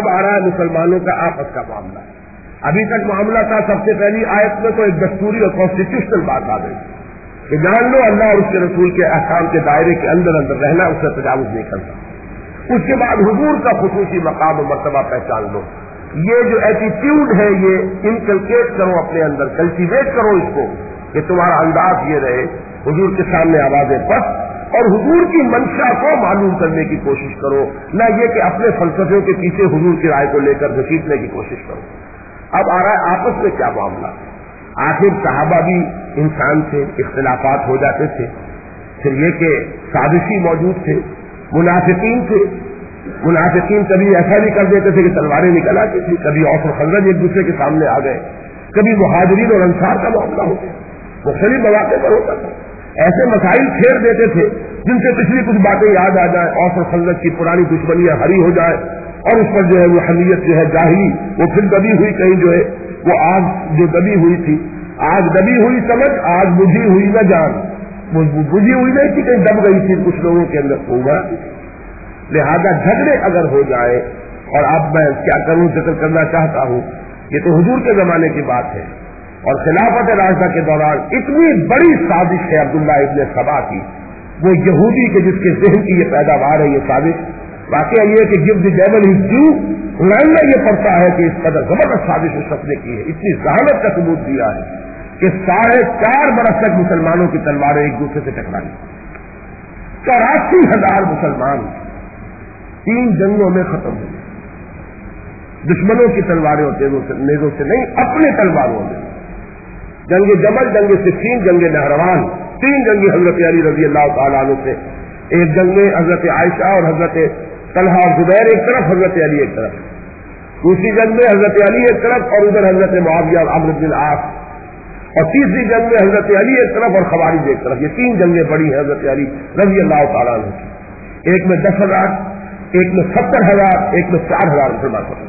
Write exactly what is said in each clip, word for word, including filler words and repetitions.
اب آ رہا ہے مسلمانوں کا آپس کا معاملہ. ابھی تک معاملہ تھا سب سے پہلی آیت میں تو ایک دستوری اور کانسٹیٹیوشنل بات آ گئی کہ جان لو اللہ اور اس کے رسول کے احکام کے دائرے کے اندر اندر رہنا, اس سے تجاوز نہیں کرتا. اس کے بعد حضور کا خصوصی مقام و مرتبہ پہچان لو. یہ جو ایٹیٹیوڈ ہے یہ انکلکیٹ کرو اپنے اندر, کلٹیویٹ کرو اس کو کہ تمہارا انداز یہ رہے حضور کے سامنے آوازیں پست, اور حضور کی منشا کو معلوم کرنے کی کوشش کرو, نہ یہ کہ اپنے فلسفے کے پیچھے حضور کی رائے کو لے کر گھسیٹنے کی کوشش کرو. اب آ رہا ہے آپس میں کیا معاملہ. آخر صحابہ بھی انسان تھے, اختلافات ہو جاتے تھے. پھر یہ کہ سازشی موجود تھے, منافقین تھے. منافقین کبھی ایسا بھی کر دیتے تھے کہ تلواریں نکل آتی تھی, کبھی اوس و خزرج ایک دوسرے کے سامنے آ گئے, کبھی مہاجرین اور انصار کا معاملہ ہو گیا, مختلف مواقع پر ہوتا تھا. ایسے مسائل چھیڑ دیتے تھے جن سے پچھلی کچھ باتیں یاد آ جائیں, اوس و خزرج کی پرانی دشمنیاں ہری ہو جائے, اور اس پر جو ہے وہ حمیت جو ہے جاہلی وہ پھر دبی ہوئی, کہیں جو ہے وہ آگ جو دبی ہوئی تھی, آگ دبی ہوئی سمجھ, آگ بجھی ہوئی نہ جان. وہ بجھی ہوئی نہیں تھی, کہیں دب گئی تھی کچھ لوگوں کے اندر ہوگا. لہذا جھگڑے اگر ہو جائے, اور اب میں کیا کروں ذکر کرنا چاہتا ہوں, یہ تو حضور کے زمانے کی بات ہے, اور خلافت راشدہ کے دوران اتنی بڑی سازش ہے عبداللہ ابن سبا کی, وہ یہودی کے جس کے ذہن کی یہ پیداوار ہے یہ سازش. واقعہ یہ کہ جب دی ڈیول از ڈیو قرآن میں یہ پڑھتا ہے کہ اس قدر زبردست سازش اس شخص نے کی ہے, اتنی ذہانت کا ثبوت دیا ہے کہ ساڑھے چار برس تک مسلمانوں کی تلواریں ایک دوسرے سے ٹکرائی. چوراسی ہزار مسلمان تین جنگوں میں ختم ہوئے, دشمنوں کی تلواروں نیزوں سے نہیں, اپنے تلواروں میں. جنگ جمل, جنگ صفین, جنگ نہروان, تین جنگیں حضرت علی رضی اللہ تعالیٰ عنہ سے. ایک جنگ میں حضرت عائشہ اور حضرت طلحہ اور زبیر ایک طرف, حضرت علی ایک طرف. دوسری جنگ میں حضرت علی ایک طرف اور ادھر حضرت معاویہ اور عمرو بن العاص. اور تیسری جنگ میں حضرت علی ایک طرف اور خوارج ایک طرف. یہ تین جنگیں بڑی ہیں حضرت علی رضی اللہ تعالیٰ عنہ کی. ایک میں دس ہزار, ایک میں ستر ہزار, ایک میں چار ہزار مسلمان ختم.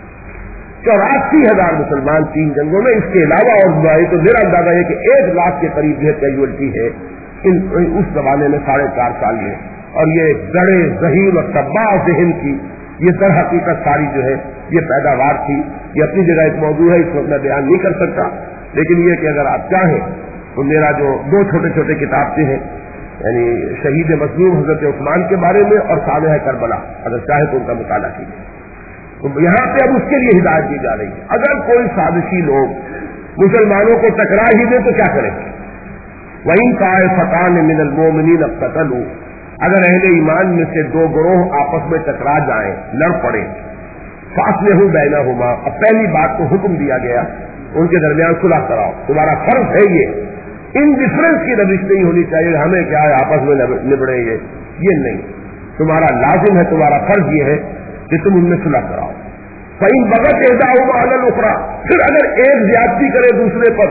چوراسی ہزار مسلمان تین جنگوں میں. اس کے علاوہ اور تو میرا اندازہ ہے کہ ایک لاکھ کے قریب جو کیجویلٹی ہے ان اس زمانے میں ساڑھے چار سال میں. اور یہ بڑے ذہین اور تباہ ذہن کی یہ در حقیقت ساری جو ہے یہ پیداوار تھی. یہ اپنی جگہ ایک موضوع ہے, اس وقت میں بیان نہیں کر سکتا, لیکن یہ کہ اگر آپ چاہیں تو میرا جو دو چھوٹے چھوٹے کتابیں ہیں, یعنی شہید مظلوم حضرت عثمان کے بارے میں اور سابقہ کربلا, اگر چاہے تو ان کا مطالعہ کیجیے. تو یہاں پہ اب اس کے لیے ہدایت دی جا رہی ہے. اگر کوئی سازشی لوگ مسلمانوں کو ٹکرا ہی دے تو کیا کریں گے؟ وہیں طائفتان من المؤمنین اقتتلوا, اگر اہل ایمان میں سے دو گروہ آپس میں ٹکرا جائیں, لڑ پڑے, فاصلحوا بینہما, اب پہلی بات کو حکم دیا گیا ان کے درمیان صلح کراؤ. تمہارا فرض ہے یہ, ان ڈفرنس کی روش نہیں ہونی چاہیے ہمیں کیا ہے آپس میں نبڑیں گے, یہ نہیں. تمہارا لازم ہے, تمہارا فرض یہ ہے کہ تم ان میں صلح کراؤ. فإن بغت إحداهما على الأخرى, پھر اگر ایک زیادتی کرے دوسرے پر,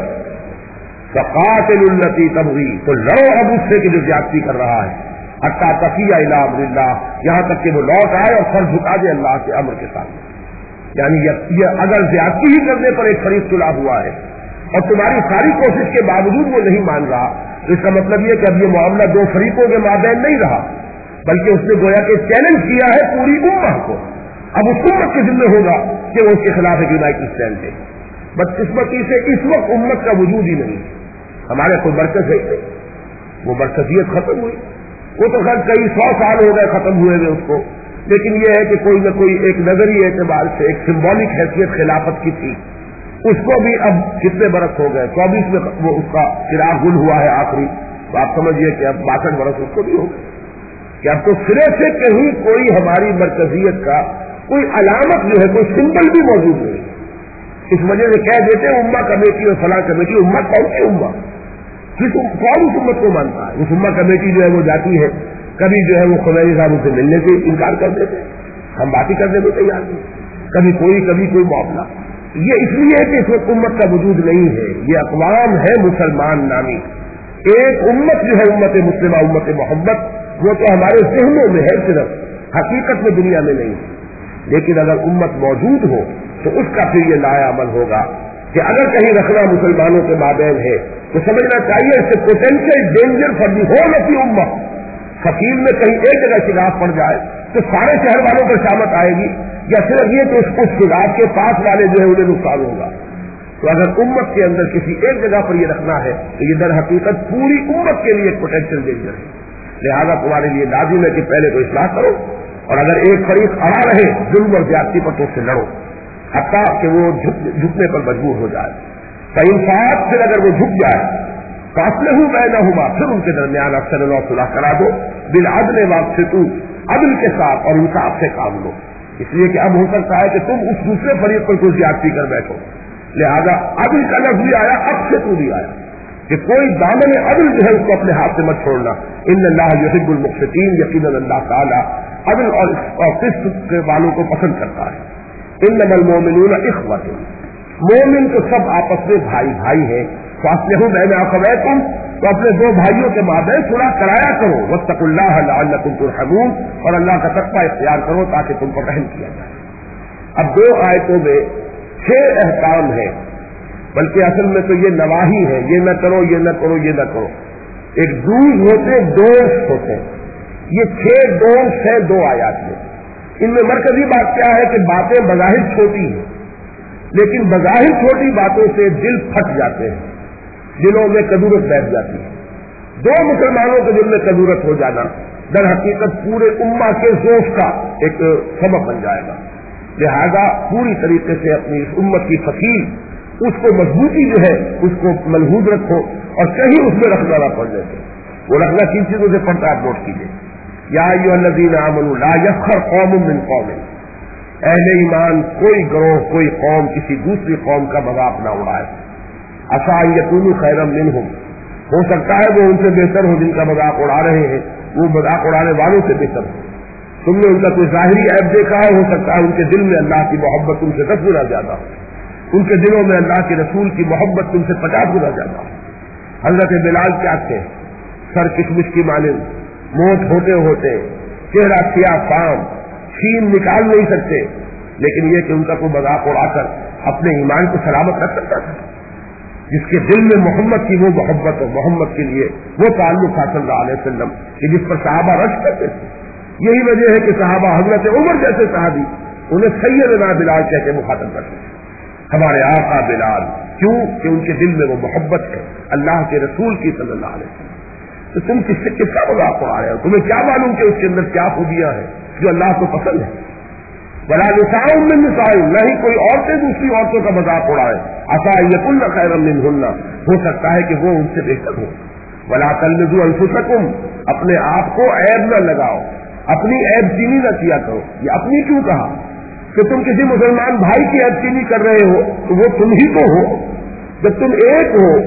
فقاتلوا التي تبغي, تو لڑو اب اس سے کہ جو زیادتی کر رہا ہے, حتى تفيء إلى أمر الله, یہاں تک کہ وہ لوٹ آئے اور سر جھکا دے اللہ کے امر کے سامنے. یعنی یہ اگر زیادتی ہی کرنے پر ایک فریق صلح ہوا ہے اور تمہاری ساری کوشش کے باوجود وہ نہیں مان رہا, تو اس کا مطلب یہ کہ اب یہ معاملہ دو فریقوں کے مابین نہیں رہا, بلکہ اس نے گویا کہ چیلنج کیا ہے پوری امت کو. اب اس امت کے ذمہ ہوگا کہ وہ اس کے خلاف ایک یونائٹڈ اسٹینڈ ہے. بدقسمتی سے اس وقت امت کا وجود ہی نہیں, ہمارے کوئی مرکز ہے نہیں, وہ مرکزیت ختم ہوئی. وہ تو خیر کئی سو سال ہو گئے ختم ہوئے ہوئے اس کو, لیکن یہ ہے کہ کوئی نہ کوئی ایک نظری اعتبار سے ایک سمبولک حیثیت خلافت کی تھی, اس کو بھی اب کتنے برس ہو گئے, چوبیس میں وہ اس کا چراغ گل ہوا ہے آخری, تو آپ سمجھیے کہ اب باسٹھ برس اس کو بھی ہو گئے کہ اب تو سرے سے کہیں کوئی ہماری مرکزیت کا کوئی علامت جو ہے, کوئی سمبل بھی موجود نہیں. اس وجہ سے کہہ دیتے ہیں امہ کمیٹی اور فلاں کمیٹی. امت کون سی امہ, کس کون اس امت کو مانتا ہے؟ اس امہ کمیٹی جو ہے وہ جاتی ہے, کبھی جو ہے وہ خمینی صاحب سے ملنے سے انکار کر دیتے, ہم باتیں کرنے کو تیار نہیں, کبھی کوئی کبھی کوئی معاملہ. یہ اس لیے کہ اس وقت امت کا وجود نہیں ہے, یہ اقوام ہے مسلمان نامی. ایک امت جو ہے امت مسلمہ, امت محمد, وہ تو ہمارے ذہنوں میں ہے صرف, حقیقت میں دنیا میں نہیں. لیکن اگر امت موجود ہو تو اس کا پھر یہ لایا عمل ہوگا کہ اگر کہیں رکھنا مسلمانوں کے مابین ہے تو سمجھنا چاہیے اس سے potential danger for the whole of the امت. فقیر میں کہیں ایک جگہ خلاف پڑ جائے تو سارے شہر والوں پر شامت آئے گی یا صرف یہ کہ اس کو آپ کے پاس والے جو ہے انہیں نقصان ہوگا؟ تو اگر امت کے اندر کسی ایک جگہ پر یہ رکھنا ہے تو یہ در حقیقت پوری امت کے لیے ایک پوٹینشیل ڈینجر ہے، لہذا تمہارے لیے لازم ہے کہ پہلے تو اصلاح کرو، اور اگر ایک فریق اڑا رہے ظلم اور زیادتی پر تو اس سے لڑو حتیٰ کہ وہ جھکنے پر مجبور ہو جائے۔ فانصاف پھر اگر وہ جھک جائے فاصلہ بینہما، پھر ان کے درمیان اکثر اللہ صلح کرا دو، بالعدل واقسطوا، عدل کے ساتھ اور انصاف سے کام لو، اس لیے کہ اب ہو سکتا ہے کہ تم اس دوسرے فریق پر کوئی زیادتی کر بیٹھو، لہذا عدل کا لفظ بھی آیا، اقسطوا بھی آیا کہ کوئی دامن عدل جو ہے اس کو اپنے ہاتھ سے مت چھوڑنا۔ ان اللہ یحب المقسطین، یقیناً اللہ تعالیٰ عدل اور قسط کے والوں کو پسند کرتا ہے۔ انما المؤمنون اخوۃ، مومن تو سب آپس میں بھائی بھائی ہیں، فاصلحوا بین اخویکم، تو اپنے دو بھائیوں کے مابین صلح کرایا کرو، واتقوا اللہ لعلکم ترحمون، اور اللہ کا تقوی اختیار کرو تاکہ تم کو رحم کیا جائے۔ اب دو آیتوں میں چھ احکام ہیں، بلکہ اصل میں تو یہ نواہی ہے، یہ نہ کرو یہ نہ کرو یہ نہ کرو، ایک ڈوز ہوتے ڈونٹس ہوتے ہیں، یہ چھ ڈونٹس ہیں دو آیات میں۔ ان میں مرکزی بات کیا ہے کہ باتیں بظاہر چھوٹی ہیں، لیکن بظاہر چھوٹی باتوں سے دل پھٹ جاتے ہیں، دلوں میں کدورت بیٹھ جاتی ہے۔ دو مسلمانوں کے دل میں کدورت ہو جانا در حقیقت پورے امہ کے ذوق کا ایک سبب بن جائے گا، لہذا پوری طریقے سے اپنی اس امت کی فصیل، اس کو مضبوطی جو ہے اس کو ملحوظ رکھو، اور کہیں اس میں رکھنا نہ پڑ جائے، وہ رکھنا کن چیزوں سے پڑتا ہے، نوٹ کیجیے۔ یا ایھا الذین آمنوا لا یسخر قوم من قوم، اہل ایمان کوئی گروہ کوئی قوم کسی دوسری قوم کا مذاق نہ اڑائے، عسیٰ ان یکونوا خیرا منہم، ہو سکتا ہے وہ ان سے بہتر ہو، جن کا مذاق اڑا رہے ہیں وہ مذاق اڑانے والوں سے بہتر ہو، تم نے ان کا کوئی ظاہری عیب دیکھا ہے، ہو سکتا ہے ان کے دل میں اللہ کی محبت تم سے دس گنا زیادہ ہو، ان کے دلوں میں اللہ کے رسول کی محبت تم سے پچاس گنا زیادہ ہو۔ حضرت بلال کیا تھے، سر کشمش کی مانند، موٹ ہوتے ہوتے، چہرہ سیاہ فام، چھین نکال نہیں سکتے، لیکن یہ کہ ان کا کوئی مذاق اڑا کر اپنے ایمان کو سلامت رکھ سکتا تھا۔ جس کے دل میں محمد کی وہ محبت اور محمد کے لیے وہ تعلق صلی اللہ علیہ وسلم کہ جس پر صحابہ رش کرتے تھے، یہی وجہ ہے کہ صحابہ حضرت عمر جیسے صحابی انہیں سیدنا بلال کہہ کے مخاطب کرتے ہیں، ہمارے آقا بلال، کیوں کہ ان کے دل میں وہ محبت ہے اللہ کے رسول کی صلی اللہ علیہ وسلم۔ تو تم کس سے کس کا مذاق اڑا رہے ہو؟ تمہیں کیا معلوم کہ اس کے اندر کیا خوبیاں ہیں جو اللہ کو پسند ہے؟ ولا نساء من نساء، نہ ہی کوئی عورتیں دوسری عورتوں کا مذاق اڑائے، عسیٰ ان یکن خیرا منہن، ہو سکتا ہے کہ وہ ان سے بہتر ہو۔ ولا تلمزوا انفسکم، اپنے آپ کو عیب نہ لگاؤ، اپنی عیب چینی نہ کیا کرو۔ یہ اپنی کیوں کہا کہ تم کسی مسلمان بھائی کی عیب چینی کر رہے ہو تو وہ تم ہی تو ہو، جب تم ایک ہو۔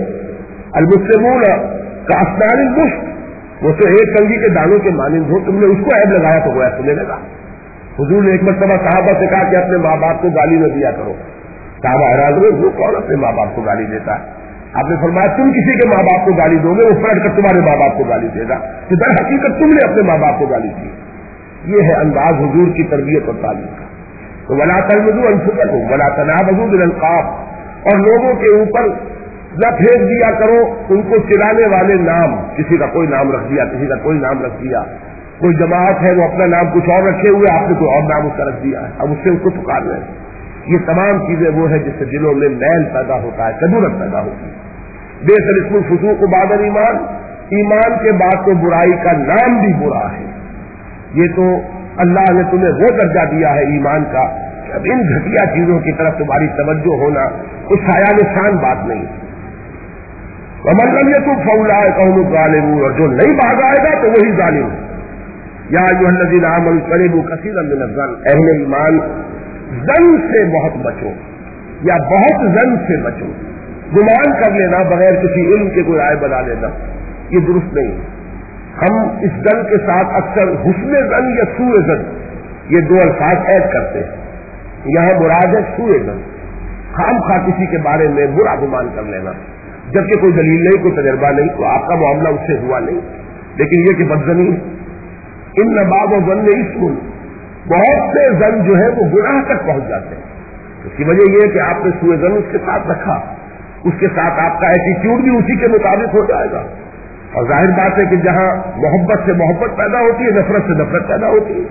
المسلمون کاسنان المشط، وہ تو ایک کنگھی کے دانوں کے مانند ہو، تم نے اس کو عیب لگایا تو وہ ایسے تمہیں لگا۔ حضور نے ایک مرتبہ صحابہ سے کہا کہ اپنے ماں باپ کو گالی نہ دیا کرو، صحابہ حیران ہوئے، وہ کون اپنے ماں باپ کو گالی دیتا ہے؟ آپ نے فرمایا تم کسی کے ماں باپ کو گالی دو گے وہ پلٹ کر تمہارے ماں باپ کو گالی دے گا، تو در حقیقت تم نے اپنے ماں باپ کو گالی دی۔ یہ ہے انداز حضور کی تربیت اور تعلیم کا۔ تو ولا تلمزوا انفسکم ولا تنابزوا بالالقاب، اور لوگوں کے اوپر نہ پھینک دیا کرو ان کو چلانے والے نام، کسی کا کوئی نام رکھ دیا، کسی کا کوئی نام رکھ دیا، کوئی جماعت ہے وہ اپنا نام کچھ اور رکھے ہوئے، آپ نے کوئی اور نام اس کا رکھ دیا ہے، اب اس سے اس کو پکار رہے ہیں۔ یہ تمام چیزیں وہ ہے جس سے دلوں میں میل پیدا ہوتا ہے، کدورت پیدا ہوتی ہے۔ بے اسم الفسوق بعد الایمان، ایمان کے بعد تو برائی کا نام بھی برا ہے۔ یہ تو اللہ نے تمہیں وہ درجہ دیا ہے ایمان کا کہ اب ان گھٹیا چیزوں کی طرف تمہاری توجہ ہونا کچھ حیا نشان بات نہیں۔ ومن لم یتب فاولئک هم الظالمون، اور جو نہیں بھاگ آئے گا تو وہی ظالم ہے۔ یا ایھا الذین آمنوا اجتنبوا کثیرا من الظن، اہل ایمان ظن سے بہت بچو یا بہت ظن سے بچو، گمان کر لینا بغیر کسی علم کے کوئی رائے بنا لینا یہ درست نہیں ہے۔ ہم اس ظن کے ساتھ اکثر حسن ظن یا سوء ظن یہ دو الفاظ ایڈ کرتے ہیں، یہاں مراد ہے سوء ظن، خام خواہ کسی کے بارے میں برا گمان کر لینا جبکہ کوئی دلیل نہیں، کوئی تجربہ نہیں، تو آپ کا معاملہ اس سے ہوا نہیں، لیکن یہ کہ بدظنی ان بعض ظن اسم، بہت سے ظن جو ہے وہ گناہ تک پہنچ جاتے ہیں۔ اس کی وجہ یہ ہے کہ آپ نے سوء ظن اس کے ساتھ رکھا، اس کے ساتھ آپ کا ایٹیٹیوڈ بھی اسی کے مطابق ہو جائے گا، اور ظاہر بات ہے کہ جہاں محبت سے محبت پیدا ہوتی ہے نفرت سے نفرت پیدا ہوتی ہے۔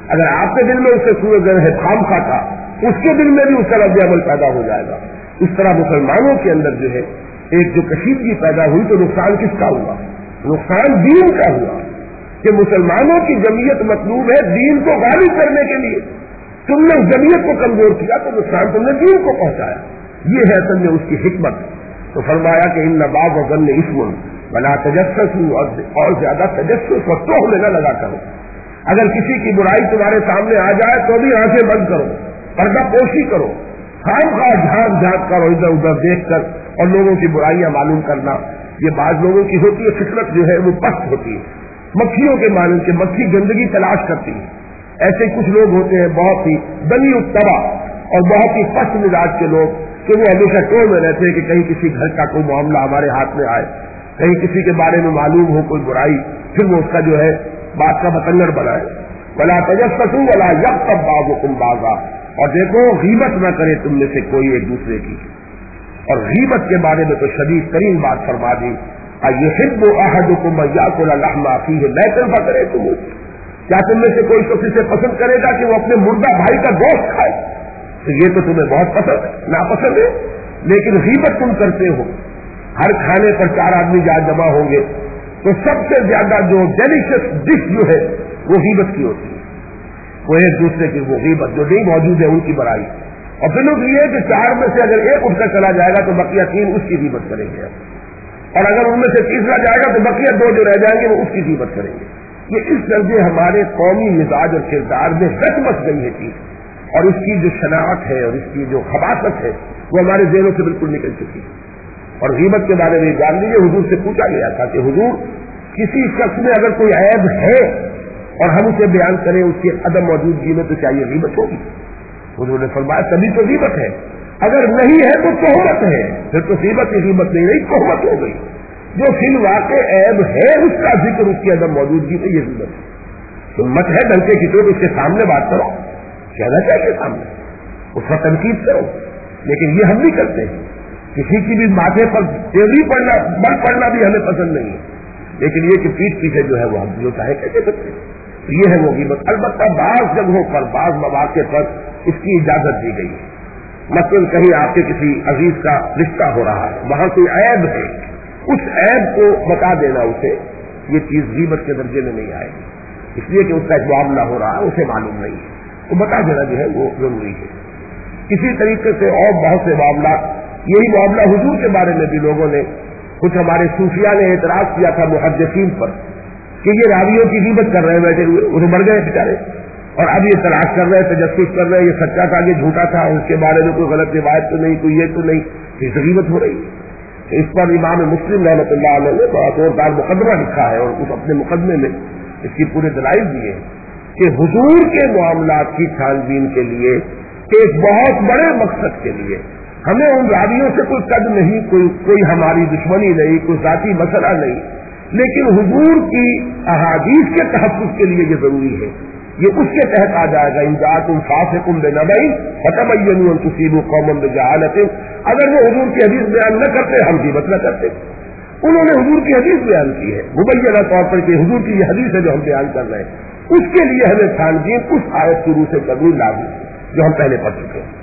اگر آپ کے دل میں اس سے سوء ظن ہے خام خواہ تھا، اس کے دل میں بھی اس کا رد عمل پیدا ہو جائے گا. اس طرح مسلمانوں کے اندر جو ہے ایک جو کشیدگی پیدا ہوئی تو نقصان کس کا ہوا؟ نقصان دین کا ہوا کہ مسلمانوں کی جمعیت مطلوب ہے دین کو غالب کرنے کے لیے. تم نے اس جمعیت کو کمزور کیا تو نقصان تم نے دین کو پہنچایا. یہ ہے اصل میں اس کی حکمت. تو فرمایا کہ ان نباب و ظن اسم بلا تجسس اور زیادہ تجسس اور توہ میں نہ لگا کرو. اگر کسی کی برائی تمہارے سامنے آ جائے تو بھی آنکھیں بند کرو، پردہ پوشی کرو، خام خواہ جھانک جھانک کر ادھر ادھر دیکھ کر اور لوگوں کی برائیاں معلوم کرنا. یہ بعض لوگوں کی ہوتی ہے فطرت جو ہے وہ پست ہوتی ہے، مکھیوں کے مانند کے مکھی گندگی تلاش کرتی ہے. ایسے کچھ لوگ ہوتے ہیں بہت ہی بنی اتبا اور بہت ہی پست مزاج کے لوگ کہ وہ ہمیشہ ٹول میں رہتے ہیں کہ کہیں کسی گھر کا کوئی معاملہ ہمارے ہاتھ میں آئے، کہیں کسی کے بارے میں معلوم ہو کوئی برائی، پھر وہ اس کا جو ہے بات کا بتنگڑ بنائے. ولا تجسسوا ولا یغتب بعضکم بعضا، اور دیکھو غیبت نہ کرے تم میں سے کوئی ایک دوسرے کی. اور غیبت کے بارے میں تو شدید ترین بات فرما دی، ایحب احدکم ان یاکل لحم اخیہ میتا فکرہتموہ، کیا تم میں سے کوئی تو کسی سے پسند کرے گا کہ وہ اپنے مردہ بھائی کا گوشت کھائے؟ تو یہ تو تمہیں بہت پسند ناپسند ہے. لیکن غیبت تم کرتے ہو. ہر کھانے پر چار آدمی جہاں جمع ہوں گے تو سب سے زیادہ جو ڈیلیشس ڈش جو ہے وہ غیبت کی ہوتی ہے. وہ ایک دوسرے کی وہ غیبت جو نہیں موجود ہے ان کی برائی. اور پھر لوگ یہ کہ چار میں سے اگر ایک اٹھ کر چلا جائے گا تو بقیہ تین اس کی غیبت کریں گے، اور اگر ان میں سے تیسرا جائے گا تو بقیہ دو جو رہ جائیں گے وہ اس کی غیبت کریں گے. یہ اس درجے ہمارے قومی مزاج اور کردار میں رچ بس گئی ہے چیز، اور اس کی جو شناخت ہے اور اس کی جو خباثت ہے وہ ہمارے ذہنوں سے بالکل نکل چکی ہے. اور غیبت کے بارے میں جان لیجیے حضور سے پوچھا گیا تھا کہ حضور کسی شخص میں اگر کوئی عیب ہے اور ہم اسے بیان کریں اس کی عدم موجودگی میں تو چاہیے غیبت ہوگی. حضور نے فرمایا تبھی تو غیبت ہے، اگر نہیں ہے تو تہمت ہے. پھر تو غیبت کی غیبت نہیں رہی، تہمت ہو گئی. جو فی الواقع عیب ہے اس کا ذکر اس کی عدم موجودگی میں یہ غیبت ہے. ہمت ہے ڈنکے کی چوٹ اس کے سامنے بات کرو، کہنا چاہیے سامنے اس کا تنقید کرو. لیکن یہ ہم نہیں کرتے ہیں. کسی کی بھی ماتھے پر تیوری پڑنا بل پڑنا بھی ہمیں پسند نہیں ہے، لیکن یہ کہ پیٹ پیچھے جو ہے وہ ہم جو چاہے کہتے سکتے ہیں. یہ ہے وہ غیبت. البتہ بعض جگہوں پر بعض مواقع پر اس کی اجازت دی گئی ہے. مثلاً کہیں آپ کے کسی عزیز کا رشتہ ہو رہا ہے، وہاں کوئی عیب ہے، اس عیب کو بتا دینا اسے، یہ چیز غیبت کے درجے میں نہیں آئے گی. اس لیے کہ اس کا ایک معاملہ ہو رہا ہے اسے معلوم نہیں ہے تو بتا دینا جو ہے وہ ضروری ہے. اسی طریقے سے اور بہت سے معاملات، یہی معاملہ حضور کے بارے میں بھی لوگوں نے، کچھ ہمارے صوفیاء نے اعتراض کیا تھا محدثین پر کہ یہ راویوں کی غیبت کر رہے ہیں بیٹھے ہوئے، وہ مر گئے بیچارے، اور اب یہ تلاش کر رہے ہیں، تجسس کر رہے ہیں یہ سچا تھا یہ جھوٹا تھا، اس کے بارے میں کوئی غلط روایت تو نہیں، کوئی یہ تو نہیں، اس غیبت ہو رہی ہے. اس پر امام مسلم رحمۃ اللہ علیہ نے بہت زوردار مقدمہ لکھا ہے، اور اس اپنے مقدمے میں اس کی پورے دلائل دیے کہ حضور کے معاملات کی چھان بین کے لیے ایک بہت بڑے مقصد کے لیے ہمیں ان راویوں سے کوئی قد نہیں، کوئی کوئی ہماری دشمنی نہیں، کوئی ذاتی مسئلہ نہیں، لیکن حضور کی احادیث کے تحفظ کے لیے یہ ضروری ہے. یہ اس کے تحت آ جائے گا. ان جاءکم فاسق بنبأ فتبینوا ان تصیبوا قوما بجہالۃ. اگر وہ حضور کی حدیث بیان نہ کرتے ہم غیبت نہ کرتے. انہوں نے حضور کی حدیث بیان کی ہے مبینہ طور پر کہ حضور کی یہ حدیث ہے جو ہم بیان کر رہے ہیں، اس کے لیے ہمیں چھانبین اس آیت کی روح سے ضرور لازم ہے جو ہم پہلے پڑھ چکے ہیں.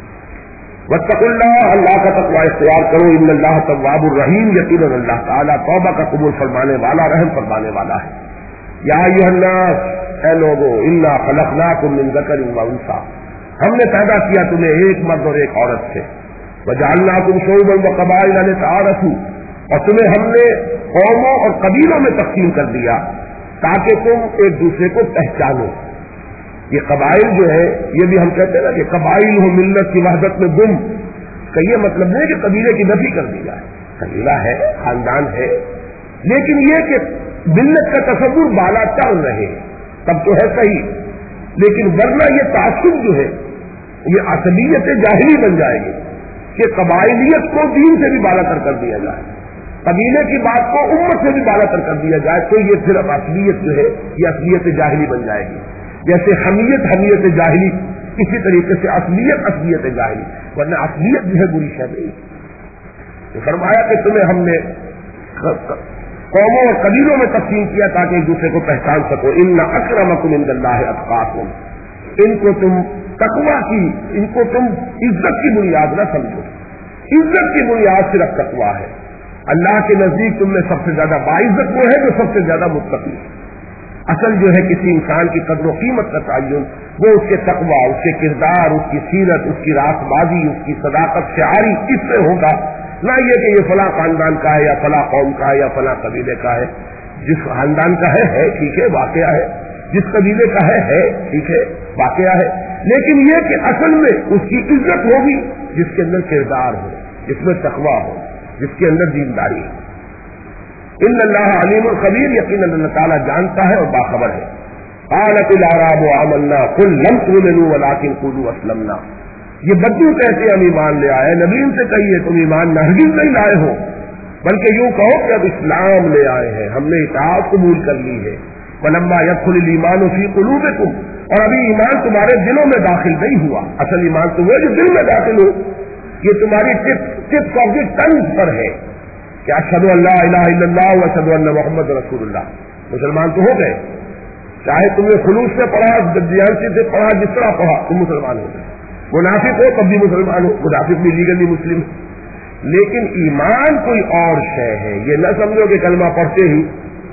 واتقوا اللہ، اللہ کا تقوی اختیار کرو. ان اللہ تواب الرحیم، یقیناً اللہ تعالیٰ توبہ کا قبول فرمانے والا، رحم فرمانے والا ہے. یا ایھا الناس، اے لوگو، انا خلقناکم من ذکر و انثی، ہم نے پیدا کیا تمہیں ایک مرد اور ایک عورت سے. وجعلناکم شعوبا وقبائل لتعارفوا، اور تمہیں ہم نے قوموں اور قبیلوں میں تقسیم کر دیا تاکہ تم ایک دوسرے کو پہچانو. یہ قبائل جو ہے یہ بھی ہم کہتے ہیں نا کہ قبائل ہو ملت کی وحدت میں گم، کا یہ مطلب نہیں کہ قبیلے کی نفی کر دی جائے. قبیلہ ہے، خاندان ہے، لیکن یہ کہ ملت کا تصور بالا تر رہے تب تو ہے صحیح. لیکن ورنہ یہ تعصب جو ہے یہ عصبیت جاہلی بن جائے گی کہ قبائلیت کو دین سے بھی بالا تر کر دیا جائے، قبیلے کی بات کو امت سے بھی بالا تر کر دیا جائے، تو یہ صرف اصلیت جو ہے یہ اصلیت جاہلی بن جائے گی. جیسے حمیت حمیت جاہلی، اسی طریقے سے اصلیت اصلیت جاہلی، ورنہ اصلیت جو ہے بری شے نہیں. فرمایا کہ تمہیں ہم نے قوموں اور قبیلوں میں تقسیم کیا تاکہ ایک دوسرے کو پہچان سکو. ان اکرمکم عند اللہ اتقاکم, ان کو تم تقوی کی, ان کو تم عزت کی بنیاد نہ سمجھو. عزت کی بنیاد صرف تقوی ہے. اللہ کے نزدیک تم میں سب سے زیادہ باعزت وہ ہے جو سب سے زیادہ متقی ہے. اصل جو ہے کسی انسان کی قدر و قیمت کا تعین وہ اس کے تقوی, اس کے کردار, اس کی سیرت, اس کی راست بازی, اس کی صداقت شعاری اس سے ہوگا, نہ یہ کہ یہ فلاں خاندان کا ہے یا فلاں قوم کا ہے یا فلاں قبیلے کا ہے. جس خاندان کا ہے ہے ٹھیک ہے, واقعہ ہے. جس قبیلے کا ہے ہے ٹھیک ہے, واقعہ ہے. لیکن یہ کہ اصل میں اس کی عزت ہوگی جس کے اندر کردار ہو, جس میں تقوی ہو, جس کے اندر دینداری ہو. ان اللہ علیم الخبیر, یقیناً اللہ تعالیٰ جانتا ہے اور باخبر ہے. قالت الاعراب آمنا قل لم تؤمنوا ولكن قولوا اسلمنا. یہ بدو کہتے ہم ایمان لے آئے, نبی ان سے کہیے تم ایمان ہرگز نہیں لائے ہو, بلکہ یوں کہو کہ اب اسلام لے آئے ہیں, ہم نے اطاعت قبول کر لی ہے. فلما يدخل الايمان في قلوبكم, اور ابھی ایمان تمہارے دلوں میں داخل نہیں ہوا. اصل ایمان تو وہ جو دل میں داخل ہو, یہ تمہاری ٹپس آف دی ٹنگ پر ہے کہ اشہد ان لا الہ الا اللہ و اشہد ان محمد رسول اللہ. مسلمان تو ہو گئے, چاہے تم نے خلوص سے پڑھا, دیانتی سے پڑھا, جس طرح پڑھا تم مسلمان ہو گئے. منافق ہو تب بھی مسلمان ہو, منافق بھی لیگلی مسلم. لیکن ایمان کوئی اور شے ہے. یہ نہ سمجھو کہ کلمہ پڑھتے ہی,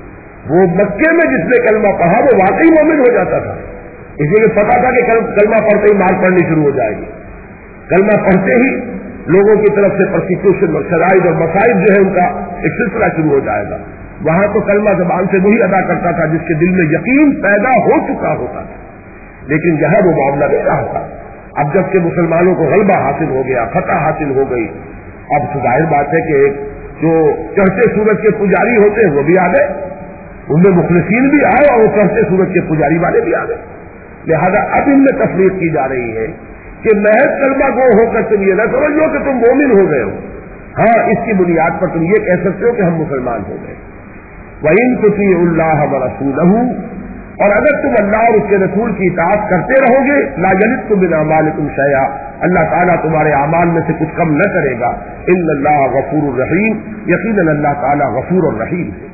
وہ مکے میں جس نے کلمہ پڑھا وہ واقعی مومن ہو جاتا تھا, اس لیے پتا تھا کہ کلمہ پڑھتے ہی مار پڑنی شروع ہو جائے گی. کلمہ پڑھتے ہی لوگوں کی طرف سے پرسیکیوشن اور شرائط اور مصائب جو ہے ان کا ایک سلسلہ شروع ہو جائے گا. وہاں تو کلمہ زبان سے وہی ادا کرتا تھا جس کے دل میں یقین پیدا ہو چکا ہوتا تھا, لیکن یہاں وہ معاملہ نہیں رہا تھا. اب جب کہ مسلمانوں کو غلبہ حاصل ہو گیا, فتح حاصل ہو گئی, اب ظاہر بات ہے کہ ایک جو چڑھتے سورج کے پجاری ہوتے ہیں وہ بھی آ گئے, ان میں مخلصین بھی آئے اور وہ چڑھتے سورج کے پجاری والے بھی آ گئے. لہذا اب ان میں تفریق کی جا رہی ہے کہ محض کلمہ گو ہو کر تم یہ نہ سمجھو کہ تم مومن ہو گئے ہو. ہاں, اس کی بنیاد پر تم یہ کہہ سکتے ہو کہ ہم مسلمان ہو گئے. وَإِن تُطِيعُوا اللَّهَ وَرَسُولَهُ, اور اگر تم اللہ اور اس کے رسول کی اطاعت کرتے رہو گے, لَا يَلِدْكُم مِّنْ أَعْمَالِكُمْ شَيْئًا, اللہ تعالیٰ تمہارے اعمال میں سے کچھ کم نہ کرے گا. إِنَّ اللَّهَ غَفُورٌ رَحِيمٌ, یقیناً اللہ تعالیٰ غفور الرحیم ہے.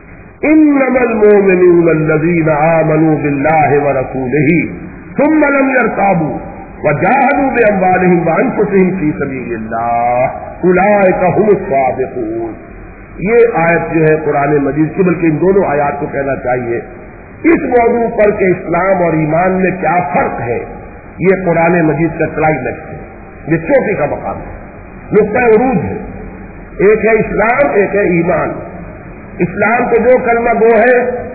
إِنَّمَا الْمُؤْمِنُونَ الَّذِينَ آمَنُوا بِاللَّهِ وَرَسُولِهِ ثُمَّ لَمْ يَرْتَابُوا وَجَاهَدُوا بِأَمْوَالِهِمْ وَأَنفُسِهِمْ فِي سَبِيلِ اللَّهِ أُولَٰئِكَ هُمُ الصَّادِقُونَ. یہ آیت جو ہے قرآن مجید کی, بلکہ ان دونوں آیات کو کہنا چاہیے اس موضوع پر کہ اسلام اور ایمان میں کیا فرق ہے, یہ قرآن مجید کا کلائمیکس ہے, یہ چوٹی کا مقام ہے, نقطہ عروج ہے. ایک ہے اسلام, ایک ہے ایمان. اسلام کو جو کلمہ گو ہے,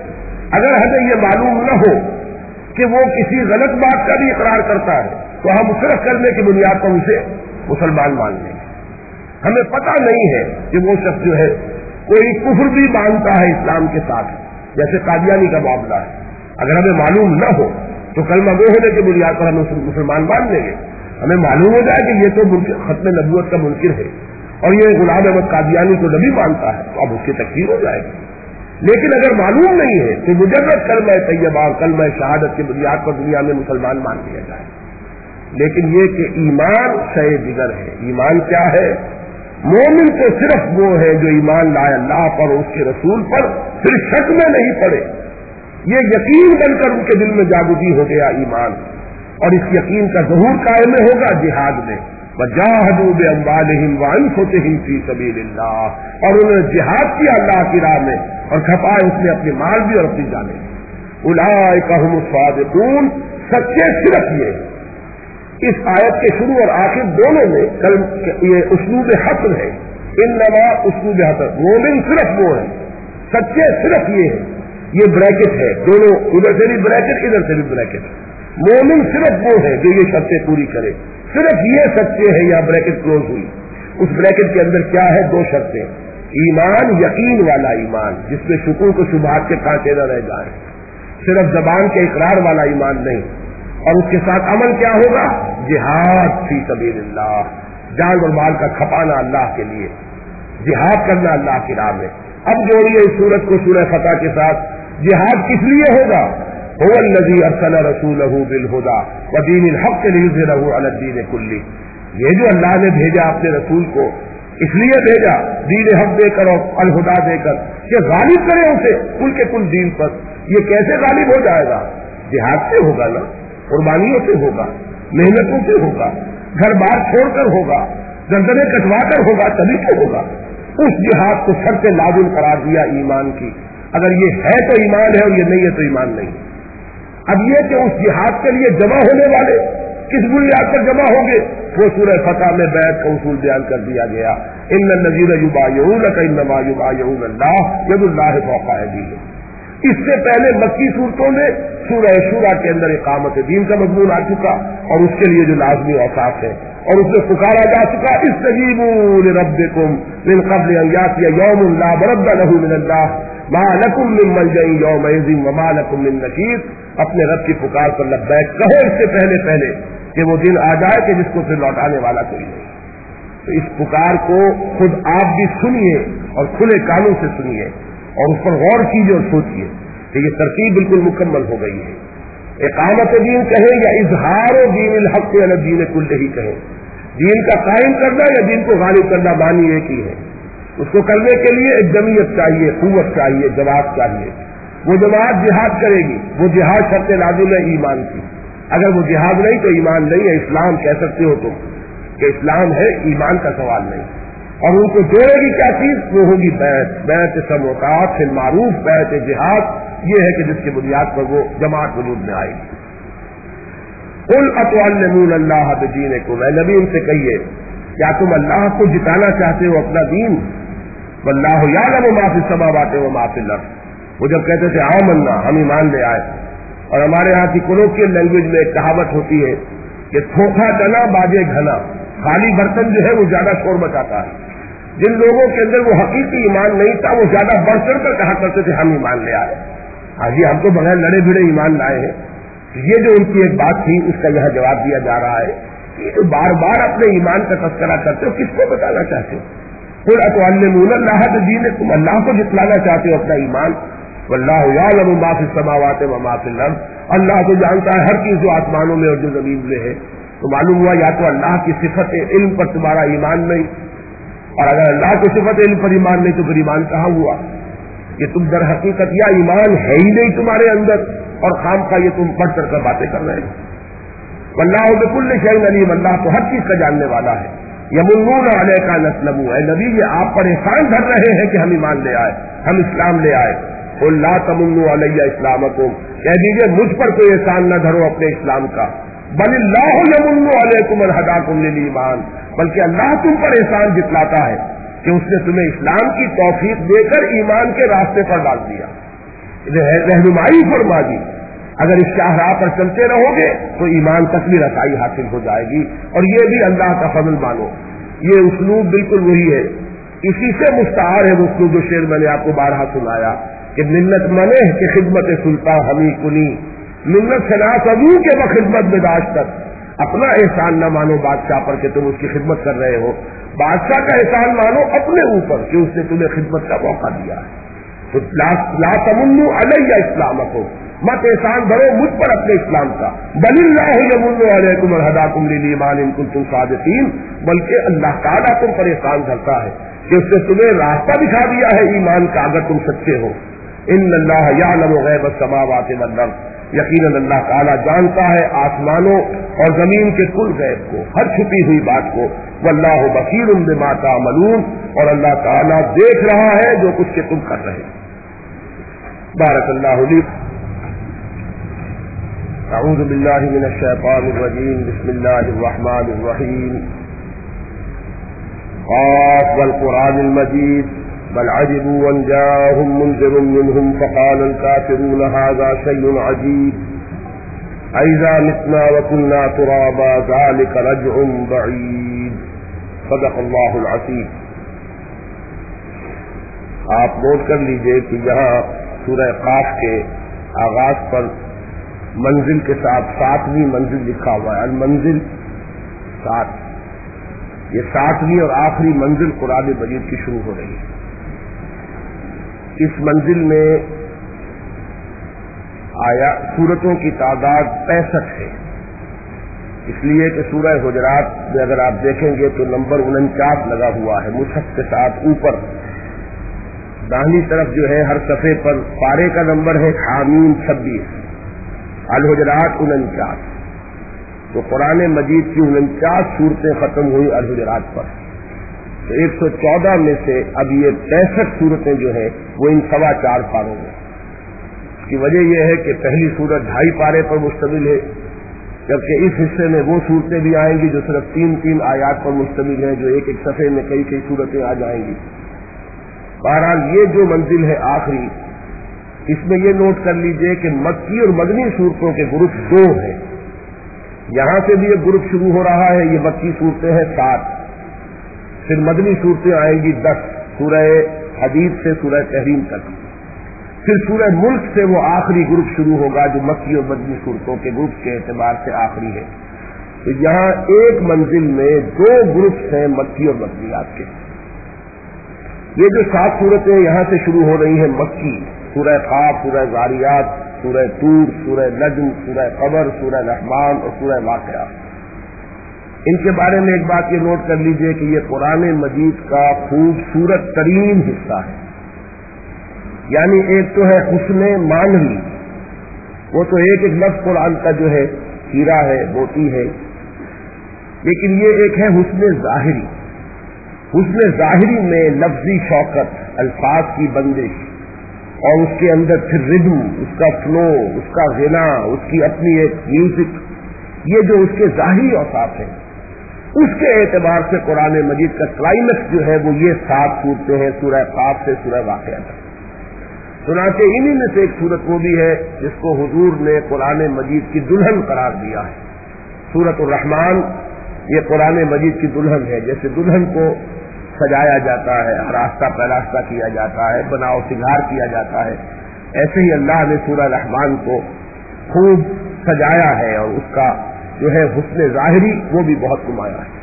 اگر ہمیں یہ معلوم نہ ہو کہ وہ کسی غلط بات کا بھی اقرار کرتا ہے تو ہم صرف کرنے کی بنیاد پر اسے مسلمان مان لیں گے. ہمیں پتہ نہیں ہے کہ وہ شخص جو ہے کوئی کفر بھی مانتا ہے اسلام کے ساتھ, جیسے قادیانی کا معاملہ ہے. اگر ہمیں معلوم نہ ہو تو کلمہ گو ہونے کی بنیاد پر ہم مسلمان مان لیں گے. ہمیں معلوم ہو جائے کہ یہ تو ختم نبوت کا منکر ہے اور یہ غلام احمد قادیانی کو نبی مانتا ہے, تو اب اس کی تکفیر ہو جائے گی. لیکن اگر معلوم نہیں ہے تو مجرد کلمہ طیبہ اور کلمہ شہادت کی بنیاد پر دنیا میں مسلمان مان لیا جائے. لیکن یہ کہ ایمان شے دیگر ہے. ایمان کیا ہے؟ مومن تو صرف وہ ہے جو ایمان لائے اللہ پر اور اس کے رسول پر, پھر شک میں نہیں پڑے, یہ یقین بن کر ان کے دل میں جاگزی ہو گیا ایمان, اور اس یقین کا ظہور قائم ہوگا جہاد میں. وَجَاهَدُوا بِأَمْوَالِهِمْ وَأَنفُسِهِمْ فِي سَبِيلِ اللَّهِ, اور انہوں نے جہاد کیا اللہ کی راہ میں اور کھپائے اس میں اپنے مال بھی اور اپنی جانیں. أُولَٰئِكَ هُمُ الصَّادِقُونَ, سچے صرف یہ. اس آیت کے شروع اور آخر دونوں میں یہ اسلوب حصر ہے. انما اسلوب حصر, مومن صرف وہ ہے, سچے صرف یہ ہے. یہ بریکٹ ہے, دونوں ادھر سے بھی بریکٹ ادھر سے بھی بریکٹ. مومن صرف وہ ہے جو یہ شرطیں پوری کرے, صرف یہ سچے ہے. یہاں بریکٹ کلوز ہوئی. اس بریکٹ کے اندر کیا ہے؟ دو شرطیں. ایمان, یقین والا ایمان جس میں شکوک و شبہات کے کانٹے نہ رہ جائیں, صرف زبان کے اقرار والا ایمان نہیں. اور اس کے ساتھ عمل کیا ہوگا؟ جہاد فی سبیل اللہ, جان اور مال کا کھپانا اللہ کے لیے, جہاد کرنا اللہ کی راہ میں. اب جوڑیے اس سورت کو سورہ فتح کے ساتھ. جہاد کس لیے ہوگا؟ هو الذی ارسل رسولہ بالہدی ودین الحق لیظہرہ علی الدین کلہ. یہ جو اللہ نے بھیجا اپنے رسول کو اس لیے بھیجا دین حق دے کر اور الہدا دے کر کہ غالب کرے اسے کل کے کل دین پر. یہ کیسے غالب ہو جائے گا؟ جہاد سے ہوگا نا، قربانیوں سے ہوگا، محنتوں سے ہوگا، گھر بار چھوڑ کر ہوگا، گردنیں کٹوا کر ہوگا، تبھی تو ہوگا. اس جہاد کو شرط لازم قرار دیا ایمان کی. اگر یہ ہے تو ایمان ہے اور یہ نہیں ہے تو ایمان نہیں. اب یہ کہ اس جہاد کے لیے جمع ہونے والے کس بنیاد پر جمع ہوں گے، وہ سورہ فتح میں بیعت کا اصول بیان کر دیا گیا. ان الذین یبایعونک انما یبایعون اللہ ید اللہ فوق ایدیہم. اس سے پہلے مکی صورتوں میں سورہ شورى کے اندر اقامت دین کا مضمون آ چکا اور اس کے لیے جو لازمی اوصاف ہے اور اس میں پکارا جا چکا استجیبوا لربکم من قبل ان یاتی یوم لا مرد له من اللہ ما لکم من ملجأ یومئذ وما لکم من نکیر. اپنے رب کی پکار پر لبیک کہو اس سے پہلے پہلے کہ وہ دن آ جائے کہ جس کو پھر لوٹانے والا کوئی نہیں. تو اس پکار کو خود آپ بھی سنیے اور کھلے کانوں سے سنیے اور اس پر غور کیجیے اور سوچیے کہ یہ ترتیب بالکل مکمل ہو گئی ہے. اقامت دین کہیں یا اظہار دین الحق علی دین کلہ ہی کہیں، دین کا قائم کرنا یا دین کو غالب کرنا معنی ایک ہی ہے. اس کو کرنے کے لیے ایک جمعیت چاہیے، قوت چاہیے، جماعت چاہیے. وہ جماعت جہاد کرے گی، وہ جہاد شرط لازم ہے ایمان کی. اگر وہ جہاد نہیں تو ایمان نہیں ہے. اسلام کہہ سکتے ہو تم کہ اسلام ہے، ایمان کا سوال نہیں. اور ان کو جوڑے گی کیا چیز؟ وہ ہوگی بیعت، بیعت سموتاعت فی المعروف، بیعت جہاد. یہ ہے کہ جس کی بنیاد پر وہ جماعت وجود میں آئے گی. قل اتعلمون اللہ بدینکم، اے نبی ان سے کہیے کیا تم اللہ کو جتانا چاہتے ہو اپنا دین؟ واللہ یعلم ما فی السماوات و ما فی الارض. وہ جب کہتے تھے آمنا، ہم ایمان لے آئے. اور ہمارے ہاں کی کولوکیل لینگویج میں ایک کہاوت ہوتی ہے کہ تھوکا ڈنا باجے گھنا، خالی برتن جو ہے وہ زیادہ شور مچاتا ہے. جن لوگوں کے اندر وہ حقیقی ایمان نہیں تھا وہ زیادہ بڑھ چڑھ کر کہا کرتے تھے ہم ایمان لے آئے. ہاں جی، ہم تو بغیر لڑے بھڑے ایمان لائے ہیں. یہ جو ان کی ایک بات تھی اس کا یہاں جواب دیا جا رہا ہے کہ بار بار اپنے ایمان کا تذکرہ کرتے ہو، کس کو بتانا چاہتے ہو؟ قل اتعلمون اللہ بدینکم، اللہ کو جتلانا چاہتے ہو اپنا ایمان. واللہ یعلم ما فی السماوات و ما فی الارض، اللہ تو جانتا ہے ہر چیز جو آسمانوں میں اور جو زمین میں ہے. تو معلوم ہوا یا تو اللہ کی صفت علم پر تمہارا ایمان نہیں، اور اگر اللہ کی صفت علم پر ایمان نہیں تو پھر ایمان کہاں ہوا؟ کہ تم در حقیقت یا ایمان ہے ہی نہیں تمہارے اندر اور خام کا یہ تم پڑھ کر کر باتیں کر رہے ہیں. واللہ بکل شیء علیم، اللہ تو ہر چیز کا جاننے والا ہے. یمنون علیک ان اسلموا، اے نبی یہ آپ پر احسان دھر رہے ہیں کہ ہم ایمان لے آئے، ہم اسلام لے آئے. قل لا تمنوا علی اسلامکم، کہہ دیجیے مجھ پر کوئی احسان نہ دھرو اپنے اسلام کا. بل اللہ یمن علیکم ان ہداکم للایمان، بلکہ اللہ تم پر احسان جتلاتا ہے کہ اس نے تمہیں اسلام کی توفیق دے کر ایمان کے راستے پر ڈال دیا، رہنمائی فرما دی. اگر اس شاہراہ پر چلتے رہو گے تو ایمان تک بھی رسائی حاصل ہو جائے گی. اور یہ بھی اللہ کا فضل مانو. یہ اسلوب بالکل وہی ہے، اسی سے مستعار ہے وہ اسلوب جو شعر میں نے آپ کو بارہا سنایا کہ منت منے کہ خدمت سلطان ہمیں کنی، منت شناس ابو کے بخدمت میں داشت تک. اپنا احسان نہ مانو بادشاہ پر کہ تم اس کی خدمت کر رہے ہو، بادشاہ کا احسان مانو اپنے اوپر کہ اس نے تمہیں خدمت کا موقع دیا ہے. تو لا تمنوا علی اسلامکم، مت احسان بھرو مجھ پر اپنے اسلام کا. بل اللہ یمن علیکم اور ہداکم للایمان ان کنتم صادقین، بلکہ اللہ تعالیٰ تم پر احسان دھرتا ہے کہ اس نے تمہیں راستہ دکھا دیا ہے ایمان کا اگر تم سچے ہو. ان اللہ یعلم غیب السماوات والارض، یقیناً اللہ تعالیٰ جانتا ہے آسمانوں اور زمین کے کل غیب کو، ہر چھپی ہوئی بات کو. واللہ بصیر بما تعملون، اور اللہ تعالیٰ دیکھ رہا ہے جو کچھ کہ تم کر رہے. بارک اللہ لی. اعوذ باللہ من الشیطان الرجیم، بسم اللہ الرحمن الرحیم. قاف والقرآن المجید بل عجبوا ان جاءهم منذر منهم فقال الكافرون هذا شيء عجيب أإذا متنا وكنا ترابا ذلك رجع بعيد. صدق اللہ العظیم. آپ نوٹ کر لیجئے کہ یہاں سورہ قاف کے آغاز پر منزل کے ساتھ ساتویں منزل لکھا ہوا ہے. المنزل سات، یہ ساتویں اور آخری منزل قرآن مجید کی شروع ہو رہی ہے. اس منزل میں آیا سورتوں کی تعداد پینسٹھ ہے. اس لیے کہ سورہ حجرات میں اگر آپ دیکھیں گے تو نمبر انچاس لگا ہوا ہے مصحف کے ساتھ اوپر داہنی طرف جو ہے ہر صفحے پر پارے کا نمبر ہے حامیم چھبیس، الحجرات انچاس. تو قرآن مجید کی انچاس صورتیں ختم ہوئی الحجرات پر. تو ایک سو چودہ میں سے اب یہ پینسٹھ صورتیں جو ہیں وہ ان سوا چار پاروں میں. اس کی وجہ یہ ہے کہ پہلی صورت ڈھائی پارے پر مشتمل ہے، جبکہ اس حصے میں وہ صورتیں بھی آئیں گی جو صرف تین تین آیات پر مشتمل ہیں، جو ایک ایک صفحے میں کئی کئی صورتیں آ جائیں گی. بہرحال یہ جو منزل ہے آخری، اس میں یہ نوٹ کر لیجئے کہ مکی اور مدنی صورتوں کے گروپ دو ہیں. یہاں سے بھی ایک گروپ شروع ہو رہا ہے، یہ مکی صورتیں ہیں سات، پھر مدنی صورتیں آئیں گی دس، سورہ حدید سے سورہ تحریم تک. پھر سورہ ملک سے وہ آخری گروپ شروع ہوگا جو مکی اور مدنی صورتوں کے گروپ کے اعتبار سے آخری ہے. تو یہاں ایک منزل میں دو گروپس ہیں مکی اور مدنیات کے. یہ جو سات صورتیں یہاں سے شروع ہو رہی ہیں مکی، سورہ قاف، سورہ ذاریات، سورہ طور، سورہ نجم، سورہ قمر، سورہ رحمان اور سورہ واقعہ، ان کے بارے میں ایک بات یہ نوٹ کر لیجئے کہ یہ قرآن مجید کا خوبصورت ترین حصہ ہے. یعنی ایک تو ہے حسن معنوی، وہ تو ایک ایک لفظ قرآن کا جو ہے ہیرا ہے، موتی ہے، لیکن یہ ایک ہے حسن ظاہری. حسن ظاہری میں لفظی شوکت، الفاظ کی بندش، اور اس کے اندر پھر ردم، اس کا فلو، اس کا غنا، اس کی اپنی ایک میوزک، یہ جو اس کے ظاہری اوصاف ہیں، اس کے اعتبار سے قرآن مجید کا کلائمیکس جو ہے وہ یہ سات صورتیں ہیں سورہ قاف سے سورہ واقعہ تک. چنانچہ انہی میں سے ایک صورت وہ بھی ہے جس کو حضور نے قرآن مجید کی دلہن قرار دیا ہے. سورۃ الرحمن یہ قرآن مجید کی دلہن ہے. جیسے دلہن کو سجایا جاتا ہے، آراستہ پیراستہ کیا جاتا ہے، بناؤ سنگار کیا جاتا ہے، ایسے ہی اللہ نے سورہ رحمان کو خوب سجایا ہے اور اس کا جو ہے حسن ظاہری وہ بھی بہت نمایاں ہے.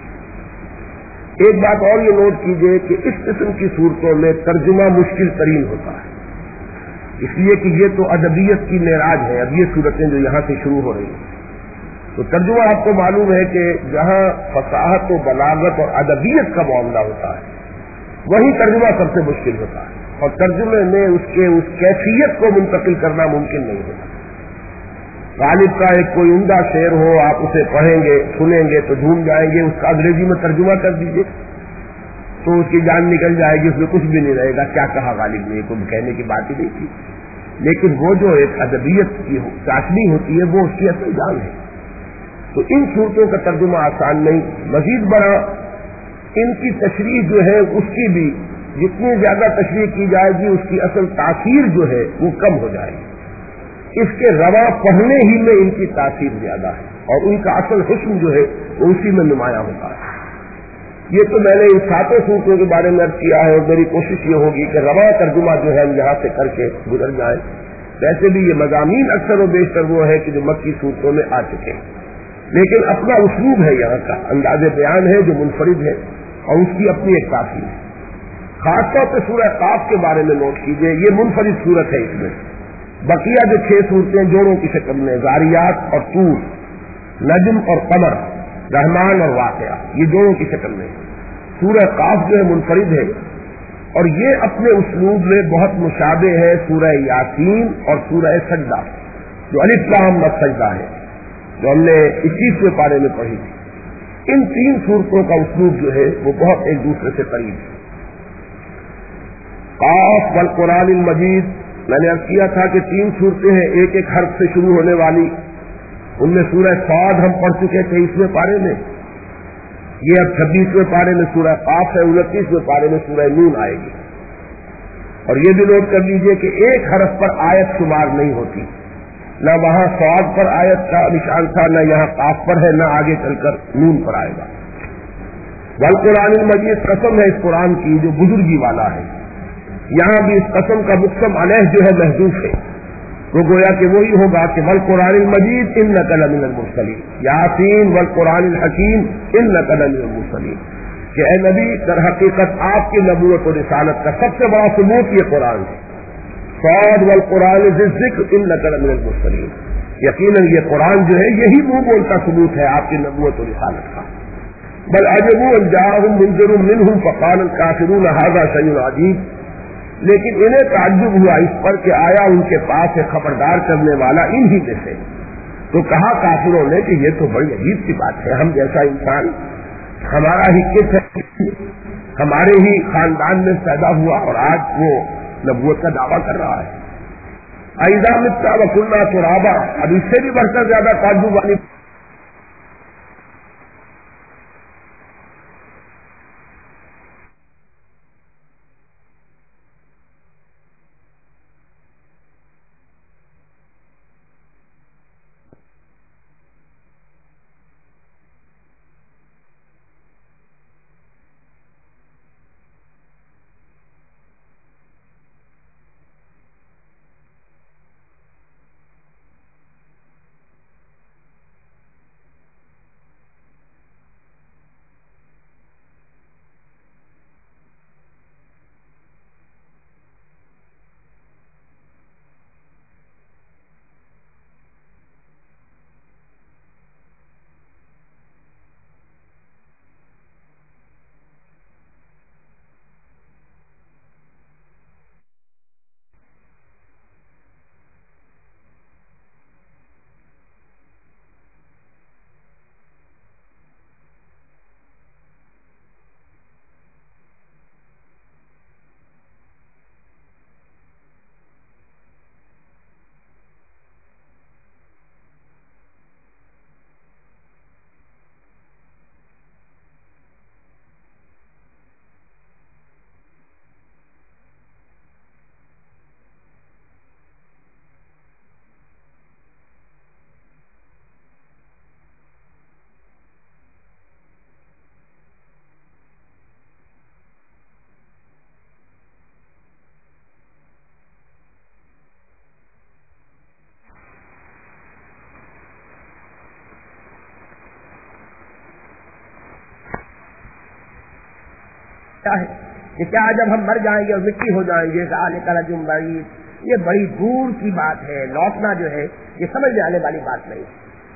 ایک بات اور یہ نوٹ کیجئے کہ اس قسم کی صورتوں میں ترجمہ مشکل ترین ہوتا ہے، اس لیے کہ یہ تو ادبیت کی معراج ہے. اب یہ صورتیں جو یہاں سے شروع ہو رہی ہیں تو ترجمہ آپ کو معلوم ہے کہ جہاں فصاحت و بلاغت اور ادبیت کا معاملہ ہوتا ہے وہیں ترجمہ سب سے مشکل ہوتا ہے، اور ترجمے میں اس کے اس کیفیت کو منتقل کرنا ممکن نہیں ہوتا. غالب کا ایک کوئی عمدہ شعر ہو، آپ اسے پڑھیں گے سنیں گے تو جھوم جائیں گے، اس کا انگریزی میں ترجمہ کر دیجیے تو اس کی جان نکل جائے گی، اس میں کچھ بھی نہیں رہے گا. کیا کہا غالب نے، کوئی کہنے کی بات ہی نہیں تھی. لیکن وہ جو ایک ادبیت کی چاشنی ہوتی ہے وہ اس کی اصل جان ہے. تو ان صورتوں کا ترجمہ آسان نہیں. مزید بڑا ان کی تشریح جو ہے اس کی بھی جتنی زیادہ تشریح کی جائے گی اس کی اصل تاثیر جو ہے وہ کم ہو جائے گی. اس کے رواں پڑھنے ہی میں ان کی تاثیر زیادہ ہے اور ان کا اصل حسن جو ہے وہ اسی میں نمایاں ہوتا ہے. یہ تو میں نے ان ساتوں صورتوں کے بارے میں عرض کیا ہے اور میری کوشش یہ ہوگی کہ رواں ترجمہ جو ہے ہم یہاں سے کر کے گزر جائیں. ویسے بھی یہ مضامین اکثر و بیشتر وہ ہے کہ جو مکی صورتوں میں آ چکے ہیں، لیکن اپنا اسلوب ہے، یہاں کا انداز بیان ہے جو منفرد ہے اور اس کی اپنی ایک تاثیر ہے. خاص طور پہ سورہ قاف کے بارے میں نوٹ کیجئے، یہ منفرد صورت ہے. اس میں بقیہ جو چھ صورتیں جوڑوں کی شکل میں، ذاریات اور طور، نجم اور قمر، رحمان اور واقعہ، یہ جوڑوں کی شکل میں. سورہ قاف جو ہے منفرد ہے اور یہ اپنے اسلوب میں بہت مشابہ ہے سورہ یاسین اور سورہ سجدہ جو الف لام میم سجدہ ہے جو ہم نے اکیسویں پارے میں پڑھی تھی. ان تین صورتوں کا اسلوب جو ہے وہ بہت ایک دوسرے سے قریب ہے. قاف والقرآن المجید، میں نے عرض کیا تھا کہ تین صورتیں ہیں ایک ایک حرف سے شروع ہونے والی. ان میں سورہ صاد ہم پڑھ چکے تیئیسویں پارے میں، یہ اب چھبیسویں پارے میں سورہ قاف ہے، انتیسویں پارے میں سورہ نون آئے گی. اور یہ بھی نوٹ کر لیجئے کہ ایک حرف پر آیت شمار نہیں ہوتی، نہ وہاں صاد پر آیت کا نشان تھا، نہ یہاں قاف پر ہے، نہ آگے چل کر نون پر آئے گا. والقرآن المجید قسم ہے اس قرآن کی جو بزرگی والا ہے. یہاں بھی اس قسم کا مقسم علیہ جو ہے محذوف ہے، وہ گویا کہ وہی ہوگا کہ والقرآن المجید انک لمن المرسلین، یاسین والقرآن الحکیم انک لمن المرسلین، کہ اے نبی در حقیقت آپ کی نبوت و رسالت کا سب سے بڑا ثبوت یہ قرآن ہے. صاد والقرآن ذی الذکر انک لمن المرسلین، یقیناً یہ قرآن جو ہے یہی منہ بولتا ثبوت ہے آپ کی نبوت و رسالت کا. بل عجبوا ان جاءهم منذر منهم فقال الكافرون هذا شيء عجیب. لیکن انہیں تعجب ہوا اس پر کہ آیا ان کے پاس ایک خبردار کرنے والا انہی میں سے. تو کہا کافروں نے کہ یہ تو بڑی عجیب سی بات ہے, ہم جیسا انسان ہمارا ہی کس ہے, ہمارے ہی خاندان میں پیدا ہوا اور آج وہ نبوت کا دعویٰ کر رہا ہے. اذا متنا وكنا ترابا, اب اس سے بھی بڑھ کر زیادہ تعجب والی ہے کہ کیا جب ہم مر جائیں گے اور مٹی ہو جائیں گے ذالک رجل بعید, یہ بڑی دور کی بات ہے, لوٹنا جو ہے یہ سمجھ آنے والی بات نہیں.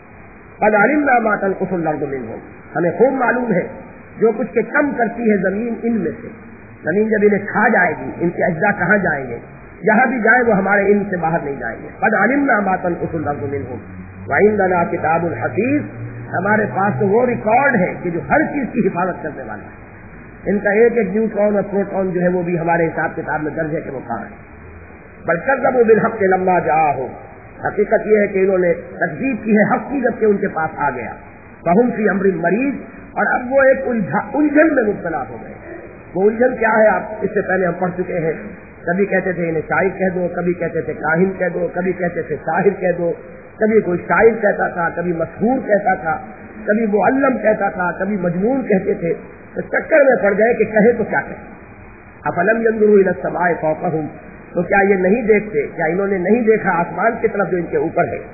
قد علمنا ما تنقص الارض منهم, ہمیں خوب معلوم ہے جو کچھ کے کم کرتی ہے زمین ان میں سے. زمین جب انہیں کھا جائے گی ان کے اجزاء کہاں جائیں گے, جہاں بھی جائیں وہ ہمارے علم سے باہر نہیں جائیں گے. قد علمنا ما تنقص الارض منهم وعندنا کتاب حفیظ, ہمارے پاس تو وہ ریکارڈ ہے کہ جو ہر چیز کی حفاظت کرنے والا ہے. ان کا ایک ایک نیوٹرون اور پروٹون جو ہے وہ بھی ہمارے حساب کتاب میں درج ہے کہ وہ کہاں ہے. بلکہ جب وہ بالحق لما جا ہو, حقیقت یہ ہے کہ انہوں نے تکذیب کی ہے حق کی جب کہ ان کے پاس آ گیا. فہم فی امر مریض, اور اب وہ ایک الجھن میں مبتلا ہو گئے. وہ الجھن کیا ہے آپ اس سے پہلے ہم پڑھ چکے ہیں. کبھی کہتے تھے انہیں شاعر کہہ دو, کبھی کہتے تھے کاہن کہہ دو, کبھی کہتے تھے شاعر کہہ دو, کبھی کوئی شاعر کہتا تھا, کبھی مسحور کہتا تھا, کبھی معلم کہتا تھا, کبھی مجنون کہتے تھے. تو چکر میں پڑ گئے کہ کہے تو کیا کہے. افلم ينظروا الى السماء فوقهم, تو کیا یہ نہیں دیکھتے, کیا انہوں نے نہیں دیکھا آسمان کی طرف جو ان کے اوپر ہے.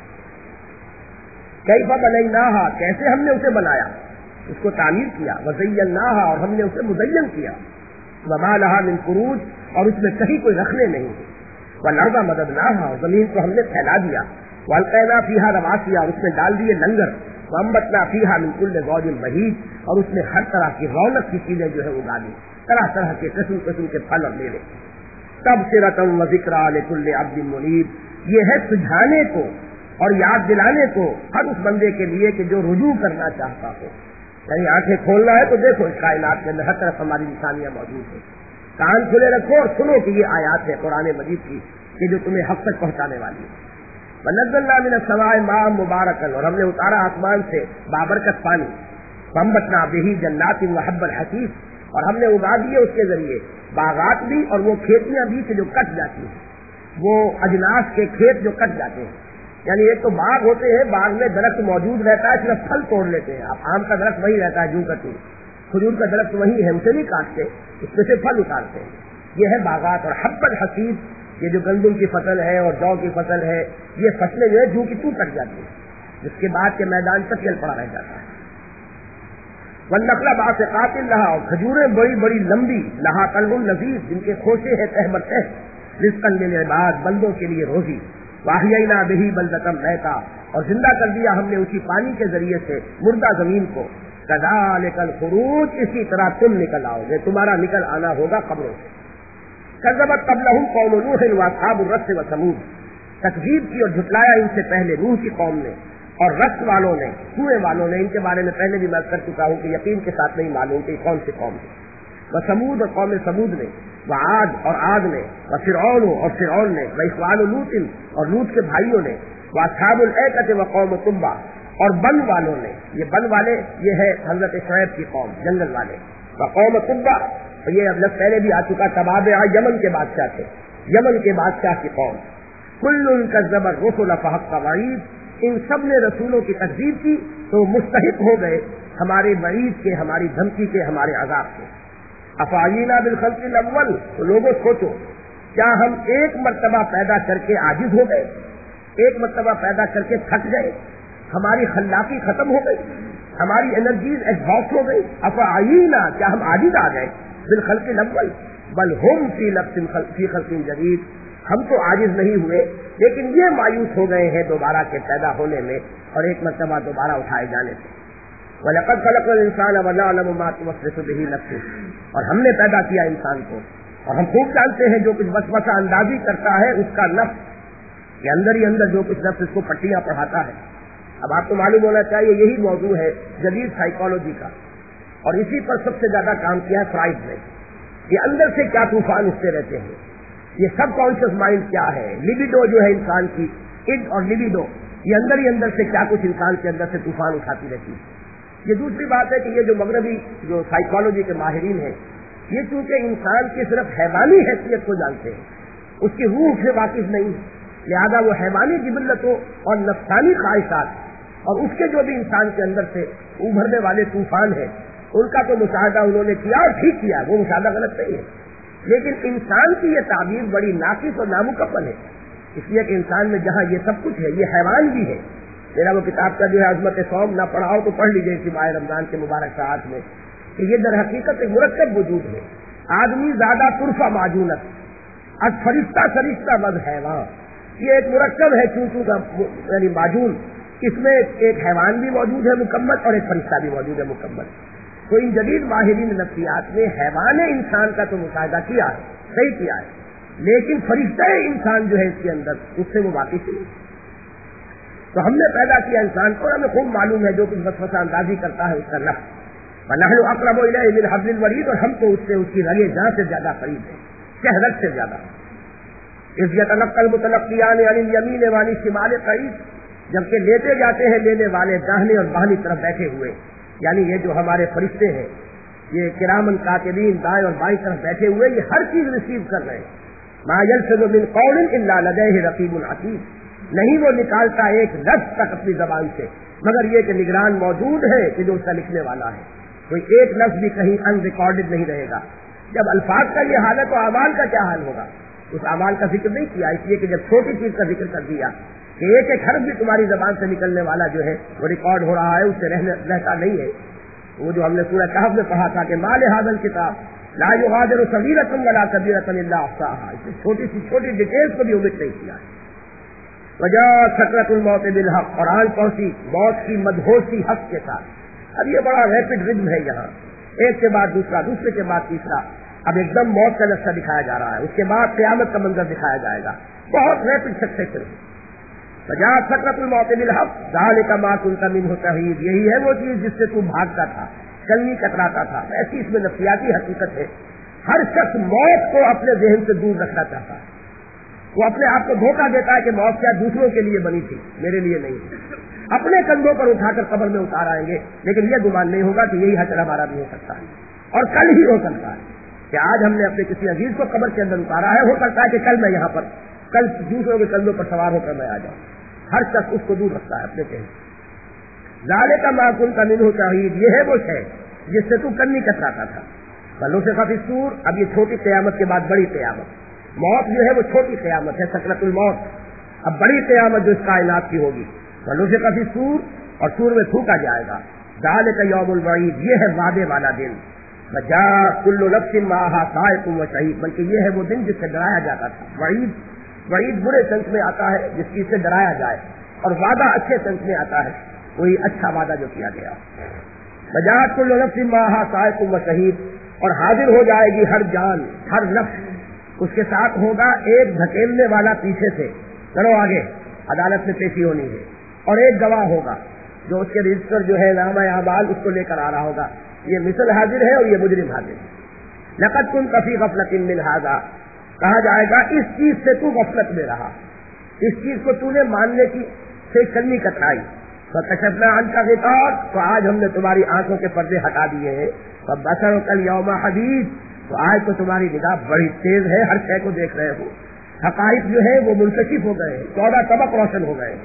کیف بنیناها, کیسے ہم نے اسے بنایا, اس کو تعمیر کیا. وزیناها, اور ہم نے اسے مزین کیا. وما لها من فروج, اور اس میں کہیں کوئی رکھنے نہیں. والارض مددناها, اور زمین کو ہم نے پھیلا دیا. والقینا فیها رواسیا, اور اس میں ڈال دیے لنگر. وانبتنا فیها من كل زوج بهیج, اور اس میں ہر طرح کی رونق کی چیزیں جو ہے اگا دی, طرح طرح کے قسم قسم کے پھل اور میوے. تبصرۃ و ذکریٰ لکل عبد منیب, یہ ہے سجھانے کو اور یاد دلانے کو ہر اس بندے کے لیے کہ جو رجوع کرنا چاہتا ہو. یعنی آنکھیں کھولنا ہے تو دیکھو اس کائنات کے اندر ہر طرف ہماری نشانیاں موجود ہیں. کان کھلے رکھو اور سنو کہ یہ آیات ہے قرآن مجید کی کہ جو تمہیں حق تک پہنچانے والی ہے. وَنَزَّلْنَا مِنَ السَّمَاءِ مَاءً مُبَارَكًا, اور ہم نے اتارا آسمان سے بابرکت پانی. فَأَنبَتْنَا بِهِ جَنَّاتٍ وَحَبَّ الْحَصِيدِ, اور ہم نے اگا دیے اس کے ذریعے باغات بھی اور وہ کھیتیاں بھی کہ جو کٹ جاتی ہیں, وہ اجناس کے کھیت جو کٹ جاتے ہیں. یعنی ایک تو باغ ہوتے ہیں, باغ میں درخت موجود رہتا ہے, صرف پھل توڑ لیتے ہیں. اب آم کا درخت وہی رہتا ہے جو کا تو, کھجور کا درخت وہی ہے, اسے نہیں کاٹتے, اس میں سے پھل اتارتے ہیں. یہ ہے باغات. اور حب الحصید, یہ جو گندم کی فصل ہے اور جو کی فصل ہے, یہ فصلیں جو ہے جو کی تو کٹ جاتی ہیں, جس کے بعد کے میدان تک چل پڑا رہ جاتا ہے. والنخل باسقات لها, اور کھجوریں بڑی بڑی لمبی, لها طلع لذیذ, جن کے خوشے ہیں تہ بتہ, رزقا للعباد, بندوں کے لیے روزی. واحیینا بہ بلدۃ میتا، اور زندہ کر دیا ہم نے اسی پانی کے ذریعے سے مردہ زمین کو، کذالک الخروج، اسی طرح تم نکل آؤ گے، تمہارا نکل آنا ہوگا قبروں سے۔ کذبت قبلہم قوم نوح واصحاب الرس وثمود، تکذیب کی اور جھٹلایا ان سے پہلے نوح کی قوم نے اور رس والوں نے، کنویں والوں نے، ان کے بارے میں پہلے بھی میں کر چکا ہوں کہ یقین کے ساتھ نہیں معلوم کہ کون سی قوم ہے، وثمود اور قوم سمود نے، وعاد اور عاد نے، وفرعون اور فرعون نے، واخوان لوط اور لوط کے بھائیوں نے، واصحاب الایکۃ وقوم تبع اور بن والوں نے، یہ بن والے یہ ہے حضرت شعیب کی قوم جنگل والے، وقوم تبع، یہ اب لفظ پہلے بھی آ چکا، تبابع یمن کے بادشاہ تھے، یمن کے بادشاہ کی قوم، کل کذب الرسل فحق وعید، ان سب نے رسولوں کی تکذیب کی تو مستحق ہو گئے ہمارے وعید کے، ہماری دھمکی کے، ہمارے عذاب کے۔ افعینا بالخلق الاول، تو لوگوں سوچو کیا ہم ایک مرتبہ پیدا کر کے عاجز ہو گئے، ایک مرتبہ پیدا کر کے تھک گئے، ہماری خلاقی ختم ہو گئی، ہماری انرجیز ایگزاسٹ ہو گئی، افعینا، کیا ہم عاجز آ گئے بالخلق الاول، بل ہم فی لبس فی خلق جدید، ہم تو عاجز نہیں ہوئے لیکن یہ مایوس ہو گئے ہیں دوبارہ کے پیدا ہونے میں اور ایک مرتبہ دوبارہ اٹھائے جانے سے۔ وَلَقَدْ خَلَقْنَا الْإِنسَانَ وَنَعْلَمُ مَا تُوَسْوِسُ بِهِ نَفْسُهُ، اور ہم نے پیدا کیا انسان کو اور ہم خوب جانتے ہیں جو کچھ وسوسہ اندازی کرتا ہے اس کا نفس، کہ اندر ہی اندر جو کچھ نفس اس کو پٹیاں پڑھاتا ہے۔ اب آپ کو معلوم ہونا چاہیے یہی موضوع ہے جدید سائیکالوجی کا، اور اسی پر سب سے زیادہ کام کیا ہے فرائڈ نے، یہ اندر سے کیا طوفان اٹھتے رہتے ہیں، یہ سب کانشیس مائنڈ کیا ہے، لیبیڈو جو ہے انسان کی، اڈ اور لیبیڈو، یہ اندر ہی اندر سے کیا کچھ انسان کے اندر سے طوفان اٹھاتی رہتی ہے۔ یہ دوسری بات ہے کہ یہ جو مغربی جو سائیکالوجی کے ماہرین ہیں، یہ چونکہ انسان کی صرف حیوانی حیثیت کو جانتے ہیں، اس کی روح سے واقف نہیں، لہذا وہ حیوانی جبلتوں اور نفسانی خواہشات اور اس کے جو بھی انسان کے اندر سے ابھرنے والے طوفان ہیں ان کا تو مشاہدہ انہوں نے کیا اور ٹھیک کیا، وہ مشاہدہ غلط نہیں ہے، لیکن انسان کی یہ تعبیر بڑی ناقص اور نامکمل ہے، اس لیے کہ انسان میں جہاں یہ سب کچھ ہے یہ حیوان بھی ہے۔ میرا وہ کتاب کا جو ہے عظمت صوم نہ پڑھاؤ تو پڑھ لیجیے اسی ماہ رمضان کے مبارک ساعات میں، کہ یہ در حقیقت ایک مرکب وجود ہے، آدمی زیادہ طرفہ معجونت از فرشتہ فرشتہ مز حیوان، یہ ایک مرکب ہے چونچو کا یعنی معجون، اس میں ایک حیوان بھی موجود ہے مکمل اور ایک فرشتہ بھی موجود ہے مکمل۔ تو ان جدید ماہرین نفسیات نے حیوان انسان کا تو مشاہدہ کیا ہے، صحیح کیا ہے، لیکن فرشتہ انسان جو ہے اس کے اندر اس سے وہ واقف نہیں۔ تو ہم نے پیدا کیا انسان کو، ہمیں خوب معلوم ہے جو کچھ وسوسہ اندازی کرتا ہے اس کا نفس، وَنَحْنُ أَقْرَبُ إِلَيْهِ مِنْ حَبْلِ الْوَرِيدِ، اور ہم تو اس سے اس کی رگے جاں سے زیادہ قریب ہیں، شہرت سے زیادہ۔ إِذْ يَتَلَقَّى الْمُتَلَقِّيَانِ عَنِ الْيَمِينِ وَعَنِ الشِّمَالِ قَعِيدٌ، جبکہ لیتے جاتے ہیں لینے والے داہنے اور بائیں طرف بیٹھے ہوئے، یعنی یہ جو ہمارے فرشتے ہیں یہ کرامن کاتبین دائیں اور بائیں طرف بیٹھے ہوئے یہ ہر چیز ریسیو کر رہے ہیں۔ مَا يَلْفِظُ مِنْ قَوْلٍ إِلَّا لَدَيْهِ رَقِيبٌ عَتِيدٌ، نہیں وہ نکالتا ایک لفظ تک اپنی زبان سے مگر یہ کہ نگران موجود ہے کہ جو اس کا لکھنے والا ہے، کوئی ایک لفظ بھی کہیں ان ریکارڈڈ نہیں رہے گا۔ جب الفاظ کا یہ حال ہے تو اعمال کا کیا حال ہوگا؟ اس اعمال کا ذکر نہیں کیا، اس لیے کہ جب چھوٹی چیز کا ذکر کر دیا کہ ایک ایک حرف بھی تمہاری زبان سے نکلنے والا جو ہے وہ ریکارڈ ہو رہا ہے، اس سے رہتا نہیں ہے۔ وہ جو ہم نے سورہ کہف میں پڑھا تھا کہ مال ھذا الکتاب لا یغادر صغیرۃ ولا کبیرۃ الا احصاها، اس چھوٹی سی چھوٹی ڈیٹیلز کو بھی اومٹ نہیں کیا ہے۔ وجاءت سکرۃ الموت بالحق، قرآن پہنچی موت کی مدہوشی حق کے ساتھ۔ اب یہ بڑا ریپڈ رتم ہے، یہاں ایک کے بعد دوسرا، دوسرے کے بعد تیسرا، اب ایک دم موت کا نقشہ دکھایا جا رہا ہے، اس کے بعد قیامت کا منظر دکھایا جائے گا، بہت ریپڈ سکسیشن۔ وجاءت سکرۃ الموت بالحق ذلک ما کنت منہ تحید، یہی ہے وہ چیز جس سے تو بھاگتا تھا، چلنی کتراتا تھا۔ ایسی اس میں نفسیاتی حقیقت ہے، ہر شخص موت کو اپنے ذہن سے دور رکھنا چاہتا ہے، وہ اپنے آپ کو دھوکہ دیتا ہے کہ موت کیا دوسروں کے لیے بنی تھی، میرے لیے نہیں، اپنے کندھوں پر اٹھا کر قبر میں اتار آئیں گے، لیکن یہ گمان نہیں ہوگا کہ یہی حشر ہمارا بھی ہو سکتا ہے، اور کل ہی ہو سکتا ہے کہ آج ہم نے اپنے کسی عزیز کو قبر کے اندر اتارا ہے، ہو سکتا ہے کہ کل میں یہاں پر کل دوسروں کے کندھوں پر سوار ہو کر میں آ جاؤں۔ ہر شخص اس کو دور رکھتا ہے اپنے چہرے۔ ذالک ما کنت منہ تحید، یہ ہے وہ شے جس سے تو کنی کتراتا تھا۔ فنفخ فی الصور، اب یہ چھوٹی قیامت کے بعد بڑی قیامت، موت جو ہے وہ چھوٹی قیامت ہے، سکرۃ الموت، اب بڑی قیامت جو اس کائنات کی ہوگی۔ فنفخ فی الصور، اور سور میں پھونکا جائے گا۔ ذالک یوم الوعید، یہ ہے وعدے والا دن۔ وجاء کل نفس معها سائق و شہید، بلکہ یہ ہے وہ دن جس سے ڈرایا جاتا تھا، وعید وعید برے سنس میں آتا ہے جس کی سے ڈرایا جائے، اور وعدہ اچھے سنس میں آتا ہے، وہی اچھا وعدہ جو کیا گیا۔ وجاءت کل نفس معها سائق و شہید، اور حاضر ہو جائے گی ہر جان، ہر نفس، اس کے ساتھ ہوگا ایک دھکیلنے والا پیچھے سے، چلو آگے عدالت میں پیشی ہونی ہے، اور ایک گواہ ہوگا جو اس کے رجسٹر جو ہے نامہ اعمال اس کو لے کر آ رہا ہوگا، یہ مثل حاضر ہے اور یہ مجرم حاضر ہے۔ لقد كنت في غفلة من هذا، کہا جائے گا اس چیز سے تو غفلت میں رہا، اس چیز کو تو نے ماننے کی سے کنی کترائی، فکشفنا عنك غطاءك، تو آج ہم نے تمہاری آنکھوں کے پردے ہٹا دیے ہیں، فبصرك اليوم حديد، تو آج تو تمہاری نگاہ بڑی تیز ہے، ہر شے کو دیکھ رہے ہو، حقائق جو ہے وہ منکشف ہو گئے، چودہ طبق روشن ہو گئے۔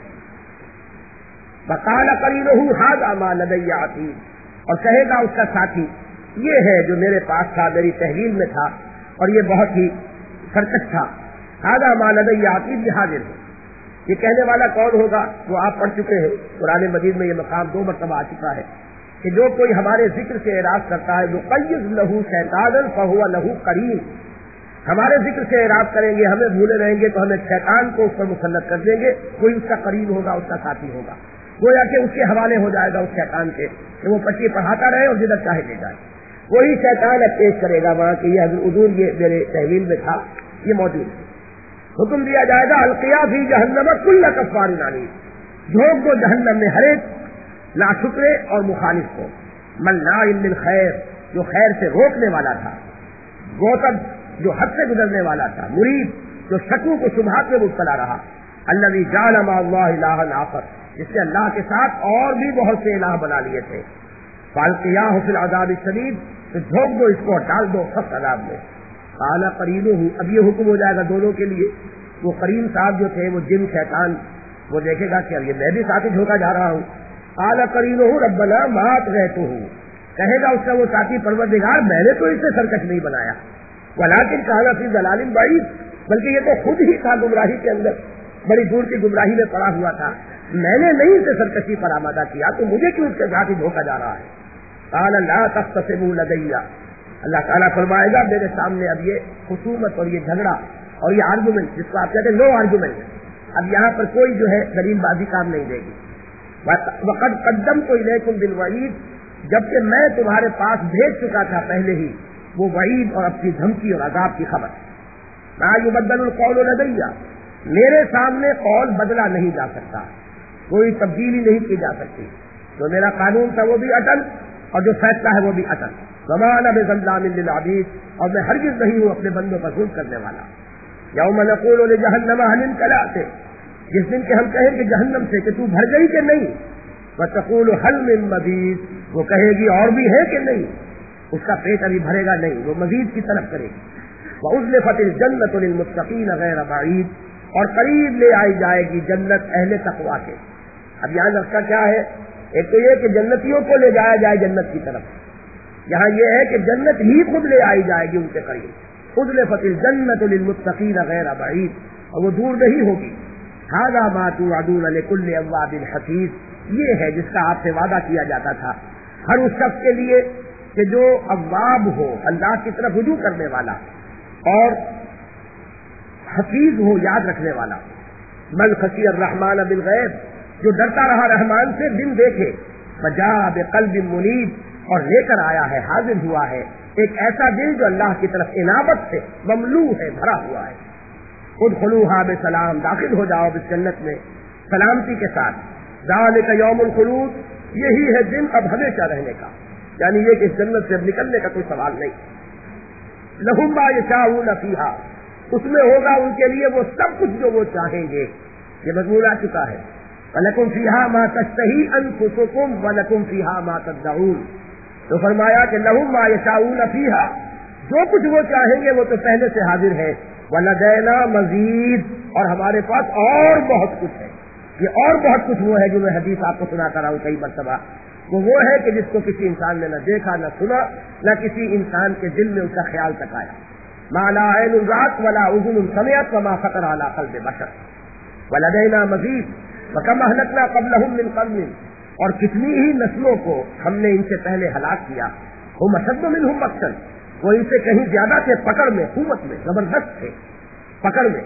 وقال قرينه هذا ما لدي عتيد، اور کہے گا اس کا ساتھی یہ ہے جو میرے پاس تھا، میری تحویل میں تھا، اور یہ بہت ہی سرکش تھا۔ هذا ما لدي عتيد، یہ حاضر ہے۔ یہ کہنے والا کون ہوگا؟ وہ آپ پڑھ چکے ہیں، قرآن مجید میں یہ مقام دو مرتبہ آ چکا ہے کہ جو کوئی ہمارے ذکر سے اعراض کرتا ہے، نقیض له شیطانا فهو له قرین، ہمارے ذکر سے اعراض کریں گے، ہمیں بھولے رہیں گے تو ہمیں شیطان کو اس پر مسلط کر دیں گے، کوئی اس کا قرین ہوگا، اس کا ساتھی ہوگا، گویا کہ اس کے حوالے ہو جائے گا اس شیطان کے کہ وہ پٹی پڑھاتا رہے اور جدھر چاہے لے جائے، وہی شیطان اب پیش کرے گا وہاں کہ یہ حضور یہ میرے تحویل میں تھا، یہ موجود ہے۔ حکم دیا جائے گا القیا فی جہنم کل کفار عنید، جھونک دو جہنم میں ہر ایک ناشکرے اور مخالف کو، من ناء للخیر، جو خیر سے روکنے والا تھا، غوطب جو حد سے گزرنے والا تھا، مرید جو شکوک کو شبہات میں مبتلا رہا، الذی جعل مع اللہ الہا آخر، جس نے اللہ کے ساتھ اور بھی بہت سے الہ بنا لیے تھے، فالقیاہ فی العذاب الشدید، تو جھونک دو اس کو، ڈال دو سخت عذاب میں۔ قال قرینہ، اب یہ حکم ہو جائے گا دونوں کے لیے، وہ قرین صاحب جو تھے وہ جن شیطان، وہ دیکھے گا کہ اب یہ میں بھی ساتھی جھوکا جا رہا ہوں، قال قرینہ ربنا ما اطغیتہ، کہے گا اس کا وہ ساتھی پروردگار میں نے تو اسے سرکش نہیں بنایا، ولکن کان فی ضلال بعید، بلکہ یہ تو خود ہی تھا گمراہی کے اندر، بڑی دور کی گمراہی میں پڑا ہوا تھا، میں نے نہیں اسے سرکشی پر آمادہ کیا، تو مجھے کیوں اس کے ساتھ ہی دھوکا جا رہا ہے۔ قال لا تختصموا لدی، اللہ تعالیٰ فرمائے گا میرے سامنے اب یہ خصومت اور یہ جھگڑا اور یہ آرگومنٹ، جس کو آپ کہتے ہیں نو آرگومنٹ، اب یہاں پر کوئی جو ہے دلیل بازی کام نہیں دے گی۔ وقد قدمت الیکم بالوعید، جبکہ میں تمہارے پاس بھیج چکا تھا پہلے ہی وہ وعید اور اپنی دھمکی اور عذاب کی خبر۔ لا یبدل القول لدی، میرے سامنے قول بدلا نہیں جا سکتا، کوئی تبدیلی نہیں کی جا سکتی، جو میرا قانون تھا وہ بھی اٹل اور جو فیصلہ ہے وہ بھی اٹل۔ وما انا بظلام للعبید، اور میں ہرگز نہیں ہوں اپنے بندوں پر ظلم کرنے والا۔ یوم نقول لجہنم هل امتلأت، جس دن کہ ہم کہیں کہ جہنم سے کہ تو بھر گئی کہ نہیں، وتقول هل من مزید، وہ کہے گی اور بھی ہے کہ نہیں، اس کا پیٹ ابھی بھرے گا نہیں، وہ مزید کی طلب کرے گی۔ وأزلفت الجنة للمتقین غیر بعید، اور قریب لے آئی جائے گی جنت اہل تقویٰ کے۔ اب یہاں رکھا کیا ہے؟ ایک تو یہ کہ جنتیوں کو لے جایا جائے جنت کی طرف، یہاں یہ ہے کہ جنت ہی خود لے آئی جائے گی ان کے قریب۔ أزلفت الجنة للمتقین غیر بعید، اور وہ دور نہیں ہوگی۔ هذا ما توعدون لكل اواب حفیظ، یہ ہے جس کا آپ سے وعدہ کیا جاتا تھا ہر اس شخص کے لیے کہ جو اواب ہو، اللہ کی طرف رجوع کرنے والا، اور حفیظ ہو، یاد رکھنے والا۔ من خشی الرحمن بالغیب، جو ڈرتا رہا رحمان سے دن دیکھے، فجاء بقلب منیب، اور لے کر آیا ہے، حاضر ہوا ہے ایک ایسا دل جو اللہ کی طرف انابت سے مملوء ہے، بھرا ہوا ہے۔ ادخلوها بسلام، داخل ہو جاؤ اس جنت میں سلامتی کے ساتھ۔ ذالک یوم الخلود، یہی ہے دن اب ہمیشہ رہنے کا، یعنی یہ کہ اس جنت سے اب نکلنے کا کوئی سوال نہیں۔ لہم ما یشاءون فیہا، اس میں ہوگا ان کے لیے وہ سب کچھ جو وہ چاہیں گے، یہ مضمون آ چکا ہے۔ وَلَكُمْ فِيهَا مَا تَشْتَهِي أَنفُسُكُمْ وَلَكُمْ فِيهَا مَا تَدَّعُونَ، تو فرمایا کہ لَهُمْ مَا يَشَاءُونَ فِيهَا، جو کچھ وہ چاہیں گے وہ تو پہلے سے حاضر ہے، وَلَدَيْنَا مَزِيد، اور ہمارے پاس اور بہت کچھ ہے۔ یہ اور بہت کچھ وہ ہے جو میں حدیث آپ کو سناتا رہا ہوں کئی مرتبہ، وہ وہ ہے کہ جس کو کسی انسان نے نہ دیکھا نہ سنا، نہ کسی انسان کے دل میں اس کا خیال تک آیا۔ مَا لَا عَيْنٌ رَأَتْ وَلَا أُذُنٌ سَمِعَتْ وَمَا خَطَرَ عَلَىٰ قَلْبِ بَشَرٍ وَلَدَيْنَا مَزِيد وَكَمْ أَهْلَكْنَا قَبْلَهُم مِّن قَرْنٍ، اور کتنی ہی نسلوں کو ہم نے ان سے پہلے ہلاک کیا، ہم اشد منہم بطشاً، وہ ان سے کہیں زیادہ تھے پکڑ میں، قوت میں، زبردست تھے پکڑ میں،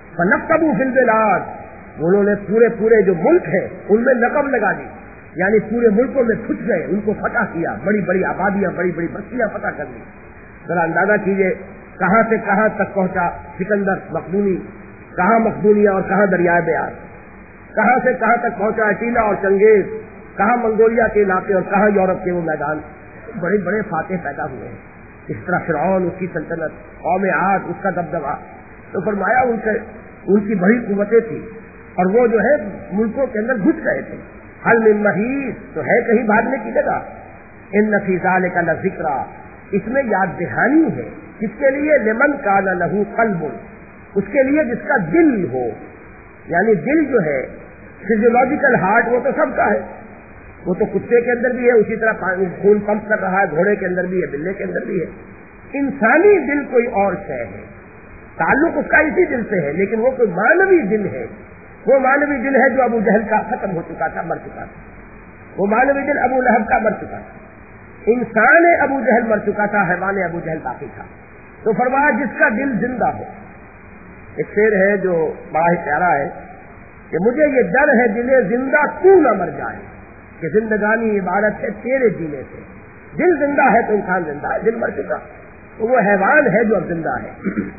فنقبوا فی البلاد، انہوں نے پورے پورے جو ملک ہیں ان میں نقب لگا دی، یعنی پورے ملکوں میں گھس گئے، ان کو فتح کیا، بڑی بڑی آبادیاں بڑی بڑی بستیاں فتح کر دی. ذرا اندازہ کیجیے کہاں سے کہاں تک پہنچا سکندر مقدونی، کہاں مقدونیہ اور کہاں دریائے بیار، کہاں سے کہاں تک پہنچا اٹیلا اور چنگیز، کہاں منگولیا کے علاقے اور کہاں یورپ کے وہ میدان. بڑے بڑے فاتح پیدا ہوئے ہیں. اس طرح فرعون اس کی سلطنت، قوم عاد اس کا دبدبا. تو فرمایا ان سے ان کی بڑی قوتیں تھیں اور وہ جو ہے ملکوں کے اندر گھس گئے تھے. حل من محیص، تو ہے کہیں بھاگنے کی جگہ. ان فی ذلک لذکر، اس میں یاد دہانی ہے جس کے لیے لمن کان لہ قلب، اس کے لیے جس کا دل ہو. یعنی دل جو ہے فزیولوجیکل ہارٹ وہ تو سب کا ہے، وہ تو کتے کے اندر بھی ہے، اسی طرح خون پمپ کر رہا ہے، گھوڑے کے اندر بھی ہے، بلے کے اندر بھی ہے. انسانی دل کوئی اور شے ہے، تعلق اس کا اسی دل سے ہے، لیکن وہ کوئی مانوی دل ہے. وہ مانوی دل ہے جو ابو جہل کا ختم ہو چکا تھا، مر چکا تھا. وہ مانوی دل ابو لہب کا مر چکا تھا. انسان ابو جہل مر چکا تھا، حیوان ابو جہل باقی تھا. تو فرمایا جس کا دل زندہ ہو. ایک شعر ہے جو بڑا ہی پیارا ہے کہ مجھے یہ ڈر ہے دل زندہ تو نہ مر جائے، کہ زندگانی عبارت ہے تیرے جینے سے. دل زندہ ہے تو انسان زندہ ہے، دل مر چکا تو وہ حیوان ہے جو اب زندہ ہے.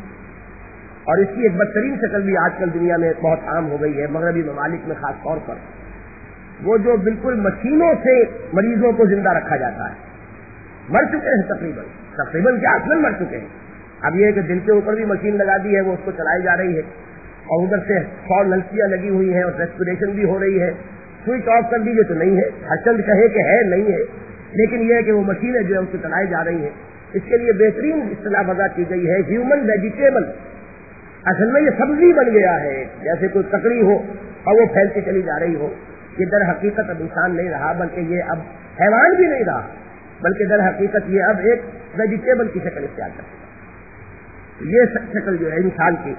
اور اس کی ایک بدترین شکل بھی آج کل دنیا میں بہت عام ہو گئی ہے، مغربی ممالک میں خاص طور پر. وہ جو بالکل مشینوں سے مریضوں کو زندہ رکھا جاتا ہے. مر چکے ہیں تقریباً تقریباً کیا اصل مر چکے ہیں. اب یہ کہ دل کے اوپر بھی مشین لگا دی ہے، وہ اس کو چلائی جا رہی ہے، اور ادھر سے سو نلکیاں لگی ہوئی ہیں اور ریسپریشن بھی ہو رہی ہے. سوئچ آف کر دیجیے تو نہیں ہے، ہر چند کہے کہ ہے نہیں ہے، لیکن یہ ہے کہ وہ مشینیں جو ہے اس کو چلائی جا رہی ہیں. اس کے لیے بہترین اصطلاح وضع کی گئی ہے ہیومن ویجیٹیبل. اصل میں یہ سبزی بن گیا ہے، جیسے کوئی ککڑی ہو اور وہ پھیلتی چلی جا رہی ہو. یہ در حقیقت اب انسان نہیں رہا، بلکہ یہ اب حیوان بھی نہیں رہا، بلکہ در حقیقت یہ اب ایک ویجیٹیبل کی شکل اختیار کرتا ہے. یہ شکل جو ہے انسان کی.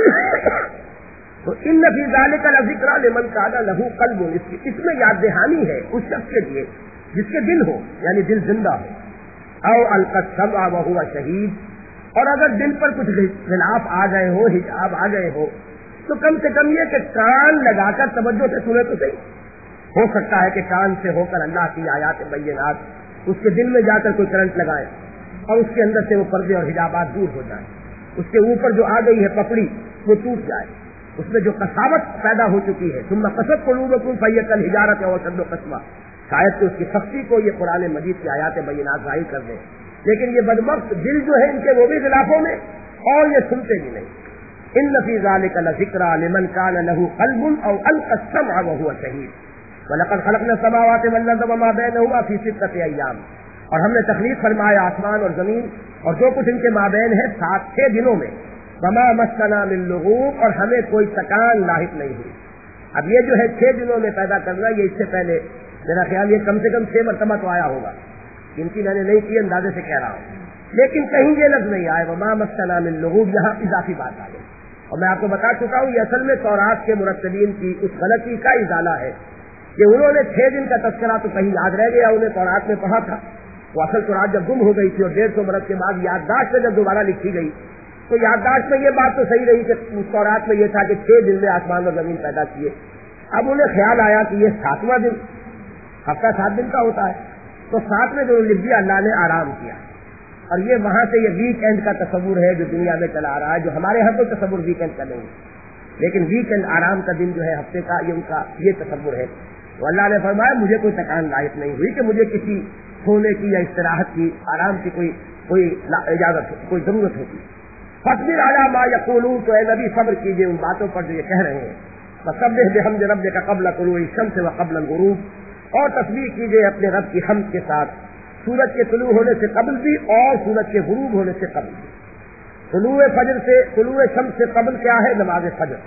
تو ان فی ذلک لذکری لمن کان لہ قلب، اس میں یاد دہانی ہے اس شخص کے لیے جس کے دل ہو، یعنی دل زندہ ہو. او القی السمع وهو شہید، اور اگر دل پر کچھ خلاف آ گئے ہو، حجاب آ گئے ہو، تو کم سے کم یہ کہ کان لگا کر توجہ سے سنے تو صحیح. ہو سکتا ہے کہ کان سے ہو کر اللہ کی آیات بینات اس کے دل میں جا کر کوئی کرنٹ لگائے اور اس کے اندر سے وہ پردے اور حجابات دور ہو جائیں. اس کے اوپر جو آ گئی ہے پپڑی وہ ٹوٹ جائے، اس میں جو قساوت پیدا ہو چکی ہے. ثم قست قلوبکم فہی کالحجارۃ او اشد قسوہ، شاید کہ اس کی سختی کو یہ قرآن مجید کی آیات بینات ظاہر کر دیں. لیکن یہ بدبخت دل جو ہے ان کے وہ بھی خلافوں میں، اور یہ سنتے بھی نہیں. ان فی ذلک لذکری لمن کان لہ قلب او القی السمع وهو شہید. وَلَقَدْ خَلَقْنَا السَّمَاوَاتِ وَالْأَرْضَ وَمَا بَيْنَهُمَا فِي سِتَّةِ أَيَّامٍ، اور ہم نے تخلیق فرمایا آسمان اور زمین اور جو کچھ ان کے مابین ہے سات چھ دنوں میں. وَمَا مَسَّنَا مِن لُغُوبٍ، اور ہمیں کوئی تکان لاحق نہیں ہوئی. اب یہ جو ہے چھ دنوں میں پیدا کرنا، یہ اس سے پہلے میرا خیال یہ کم سے کم چھ مرتبہ تو آیا ہوگا. ان کی میں نے نہیں کی، اندازے سے کہہ رہا ہوں، لیکن کہیں یہ لفظ نہیں آئے وَمَا مَسَّنَا مِن لُغُوبٍ، یہاں اضافی بات آ گئی. اور میں آپ کو بتا چکا ہوں یہ اصل میں تورات کے مرتبین کی اس غلطی کا ازالہ ہے کہ انہوں نے چھ دن کا تذکرہ تو کہیں یاد رہ گیا، انہیں تورات میں پڑھا تھا. وہ اصل تورات جب گم ہو گئی تھی اور ڈیڑھ سو برس کے بعد یادداشت میں جب دوبارہ لکھی گئی تو یادداشت میں یہ بات تو صحیح رہی کہ اس تورات میں یہ تھا کہ چھ دن میں آسمان اور زمین پیدا کیے. اب انہیں خیال آیا کہ یہ ساتواں دن، ہفتہ سات دن کا ہوتا ہے، تو ساتویں دن لکھ دیا اللہ نے آرام کیا. اور یہ وہاں سے یہ ویک اینڈ کا تصور ہے جو دنیا میں چلا آ رہا ہے، جو ہمارے یہاں کوئی تصور ویک اینڈ کا نہیں ہے، لیکن ویک اینڈ آرام کا دن جو ہے ہفتے کا، یہ ان کا یہ تصور ہے. تو اللہ نے فرمایا مجھے کوئی تکان لاحق نہیں ہوئی کہ مجھے کسی سونے کی یا استراحت کی، آرام کی کوئی کوئی اجازت کوئی ضرورت ہوتی. فاصبر علی ما یقولون، تو اے نبی صبر کیجئے ان باتوں پر جو یہ کہہ رہے ہیں. فسبح بحمد ربک قبل طلوع الشمس وقبل الغروب، اور تسبیح کیجئے اپنے رب کی حمد کے ساتھ سورج کے طلوع ہونے سے قبل بھی اور سورج کے غروب ہونے سے قبل بھی. طلوع فجر سے طلوع شمس سے قبل کیا ہے؟ نماز فجر.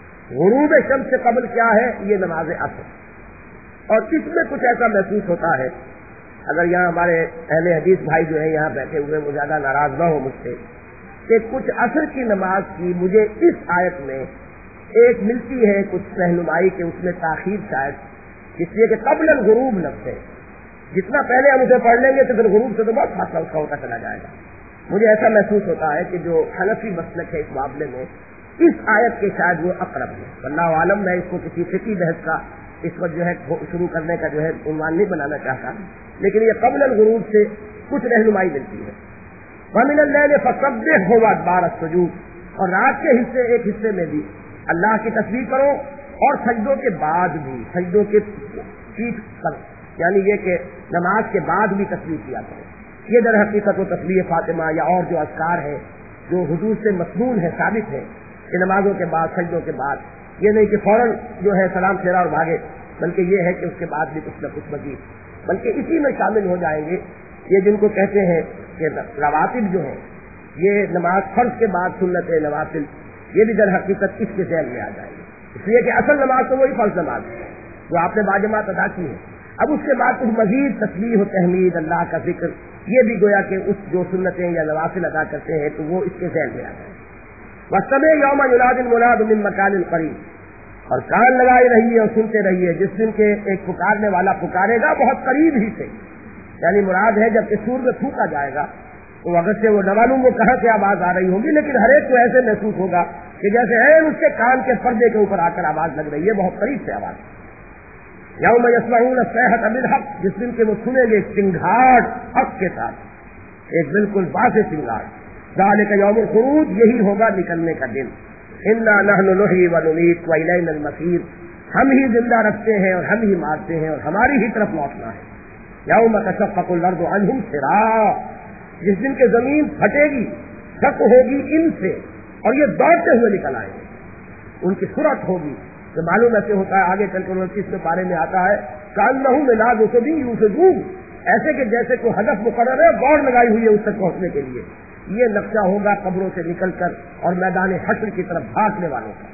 غروب شمس سے قبل کیا ہے؟ یہ نماز عصر. اور اس میں کچھ ایسا محسوس ہوتا ہے، اگر یہاں ہمارے اہل حدیث بھائی جو ہیں یہاں بیٹھے ہوئے وہ زیادہ ناراض نہ ہو مجھ سے، کہ کچھ عصر کی نماز کی مجھے اس آیت میں ایک ملتی ہے کچھ رہنمائی کہ اس میں تاخیر شاید اس لیے کہ قبل الغروب لفظ ہے. جتنا پہلے ہم اسے پڑھ لیں گے تو پھر غروب سے تو بہت فاصلہ اس کا ہوتا چلا جائے گا. مجھے ایسا محسوس ہوتا ہے کہ جو حنفی مسلک ہے اس معاملے میں اس آیت کے شاید وہ اقرب ہے. واللہ عالم. میں اس کو کسی فقہی بحث کا اس وقت جو ہے شروع کرنے کا جو ہے عنوان نہیں بنانا چاہتا, لیکن یہ قبل الغروب سے کچھ رہنمائی ملتی ہے. وَمِنَ اللَّيْلِ فَسَبِّحْهُ وَأَدْبَارَ السُّجُودِ. اور رات کے حصے ایک حصے میں بھی اللہ کی تسبیح کرو اور سجدوں کے بعد بھی, سجدوں کے پیٹ پر, یعنی یہ کہ نماز کے بعد بھی تسبیح کیا کرو. یہ در حقیقت و تسبیح فاطمہ یا اور جو اذکار ہے جو حضور سے مسنون ہے, ثابت ہے کہ نمازوں کے بعد, سجدوں کے بعد, یہ نہیں کہ فوراً جو ہے سلام پھیرا اور بھاگے, بلکہ یہ ہے کہ اس کے بعد بھی کچھ نہ کچھ مزید, بلکہ اسی میں شامل ہو جائیں گے یہ جن کو کہتے ہیں کہ رواتب جو ہیں, یہ نماز فرض کے بعد سنت نوافل, یہ بھی در حقیقت اس کے ذہن میں آ جائیں گے, اس لیے کہ اصل نماز تو وہی فرض نماز ہے جو آپ نے باجماعت ادا کی ہے. اب اس کے بعد کچھ مزید تسبیح و تحمید, اللہ کا ذکر, یہ بھی گویا کہ اس جو سنتیں یا نوافل ادا کرتے ہیں تو وہ اس کے ذہن میں آ جائیں گے. وَالسَّمْعِ يَوْمَ يُنَادِ الْمُنَادُ مِن مَّكَانٍ قَرِيبٍ. اور کان لگائے رہیے اور سنتے رہیے جس دن کے ایک پکارنے والا پکارے گا بہت قریب ہی سے, یعنی مراد ہے جب کہ سور میں پھونکا جائے گا تو اگر سے وہ نہ معلوم وہ کہاں سے آواز آ رہی ہوگی, لیکن ہر ایک کو ایسے محسوس ہوگا کہ جیسے ہے اس کے کان کے پردے کے اوپر آ کر آواز لگ رہی ہے, بہت قریب سے آواز. یوم یسمعون الصیحۃ بالحق. جس دن کے وہ سنیں گے چنگھاڑ حق کے ساتھ, ایک بالکل واضح چنگھاڑ. ذالک یوم الخروج. یہی ہوگا نکلنے کا دن. انا نحن نحیی ونمیت والینا المصیر. ہم ہی زندہ رکھتے ہیں اور ہم ہی مارتے ہیں اور ہماری ہی طرف لوٹنا ہے. یوم تشقق الارض عنہم سرا. جس دن کے زمین پھٹے گی, شق ہوگی ان سے, اور یہ دوڑتے ہوئے نکل آئیں گے. ان کی سرعت ہوگی تو معلوم ایسے ہوتا ہے, آگے چل کر انتیس میں پارے میں آتا ہے کانہم ملاذ اسدی یوسدون, ایسے کہ جیسے کوئی ہدف مقرر ہے, دوڑ لگائی ہوئی ہے اس تک پہنچنے کے لیے. یہ نقشہ ہوگا قبروں سے نکل کر اور میدان حشر کی طرف بھاگنے والوں کا.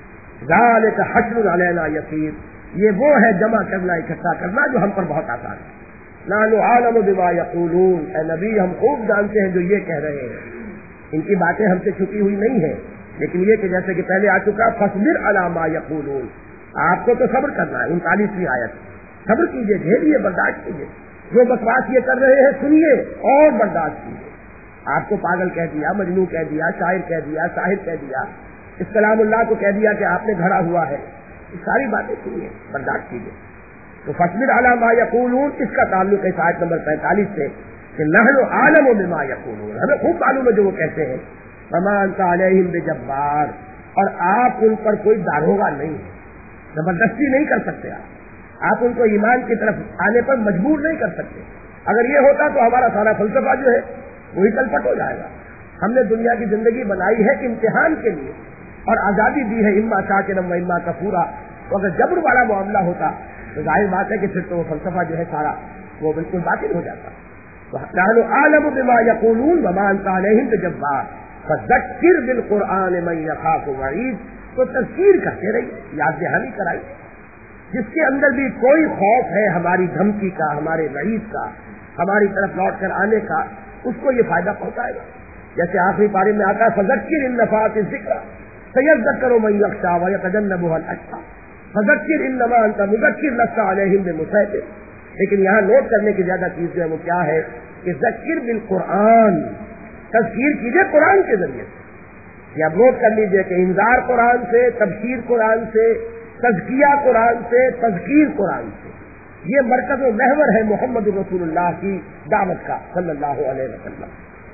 ذالک حشر علینا یسیر. یہ وہ ہے جمع کرنا, اکٹھا کرنا جو ہم پر بہت آسان ہے. نحن عالم بما یقولون. اے نبی ہم خوب جانتے ہیں جو یہ کہہ رہے ہیں, ان کی باتیں ہم سے چھپی ہوئی نہیں ہیں, لیکن یہ کہ جیسے کہ پہلے آ چکا فاصبر علی ما یقولون. آپ کو تو صبر کرنا ہے. انتالیسویں آیت, صبر کیجیے, جھیلیے, برداشت کیجیے. جو بکواس یہ کر رہے ہیں سنیے اور برداشت کیجیے. آپ کو پاگل کہہ دیا, مجنون کہہ دیا, شاعر کہہ دیا, شاہد کہہ دیا, اس کلام اللہ کو کہہ دیا کہ آپ نے گھڑا ہوا ہے, یہ ساری باتیں سنیے, برداشت کیجیے. تو فاصبر علی ما یقولون اس کا تعلق ہے آیت نمبر پینتالیس سے کہ نحن عالم بما یقولون. ہمیں خوب معلوم ہے جو وہ کہتے ہیں. وما انت علیہم بجبار. اور آپ ان پر کوئی داروغہ نہیں ہے, زبردستی نہیں کر سکتے. آپ آپ ان کو ایمان کی طرف آنے پر مجبور نہیں کر سکتے. اگر یہ ہوتا تو ہمارا سارا فلسفہ جو ہے وہی تلپٹ ہو جائے گا. ہم نے دنیا کی زندگی بنائی ہے امتحان کے لیے اور آزادی دی ہے, اما شاکرا و اما کفورا. تو اگر جبر والا معاملہ ہوتا تو ظاہر بات ہے کہ پھر تو وہ فلسفہ جو ہے سارا وہ بالکل باطل ہو جاتا. نحن عالم بما یقولون وما انت علیہم بجبار فذکر بالقرآن من یخاف وعید. تو تذکیر کرتے رہیے, یاد دہانی کرائیے. جس کے اندر بھی کوئی خوف ہے ہماری دھمکی کا, ہمارے وعید کا, ہماری طرف لوٹ کر آنے کا, اس کو یہ فائدہ پہنچائے گا. جیسے آخری پارے میں آتا ہے فذکر ان نفعت الذکر سیذکر من یخشی ویتجنبها الاشقی فذکر انما انت مذکر لست علیہم بمسیطر. لیکن یہاں نوٹ کرنے کی زیادہ چیز جو ہے وہ کیا ہے کہ ذکر بالقرآن, تذکیر کیجئے قرآن کے ذریعے سے. یہ اب نوٹ کر لیجئے کہ انذار قرآن سے, تبشیر قرآن سے, تزکیہ قرآن سے, تذکیر قرآن سے. یہ مرکز و محور ہے محمد رسول اللہ کی دعوت کا صلی اللہ علیہ وسلم.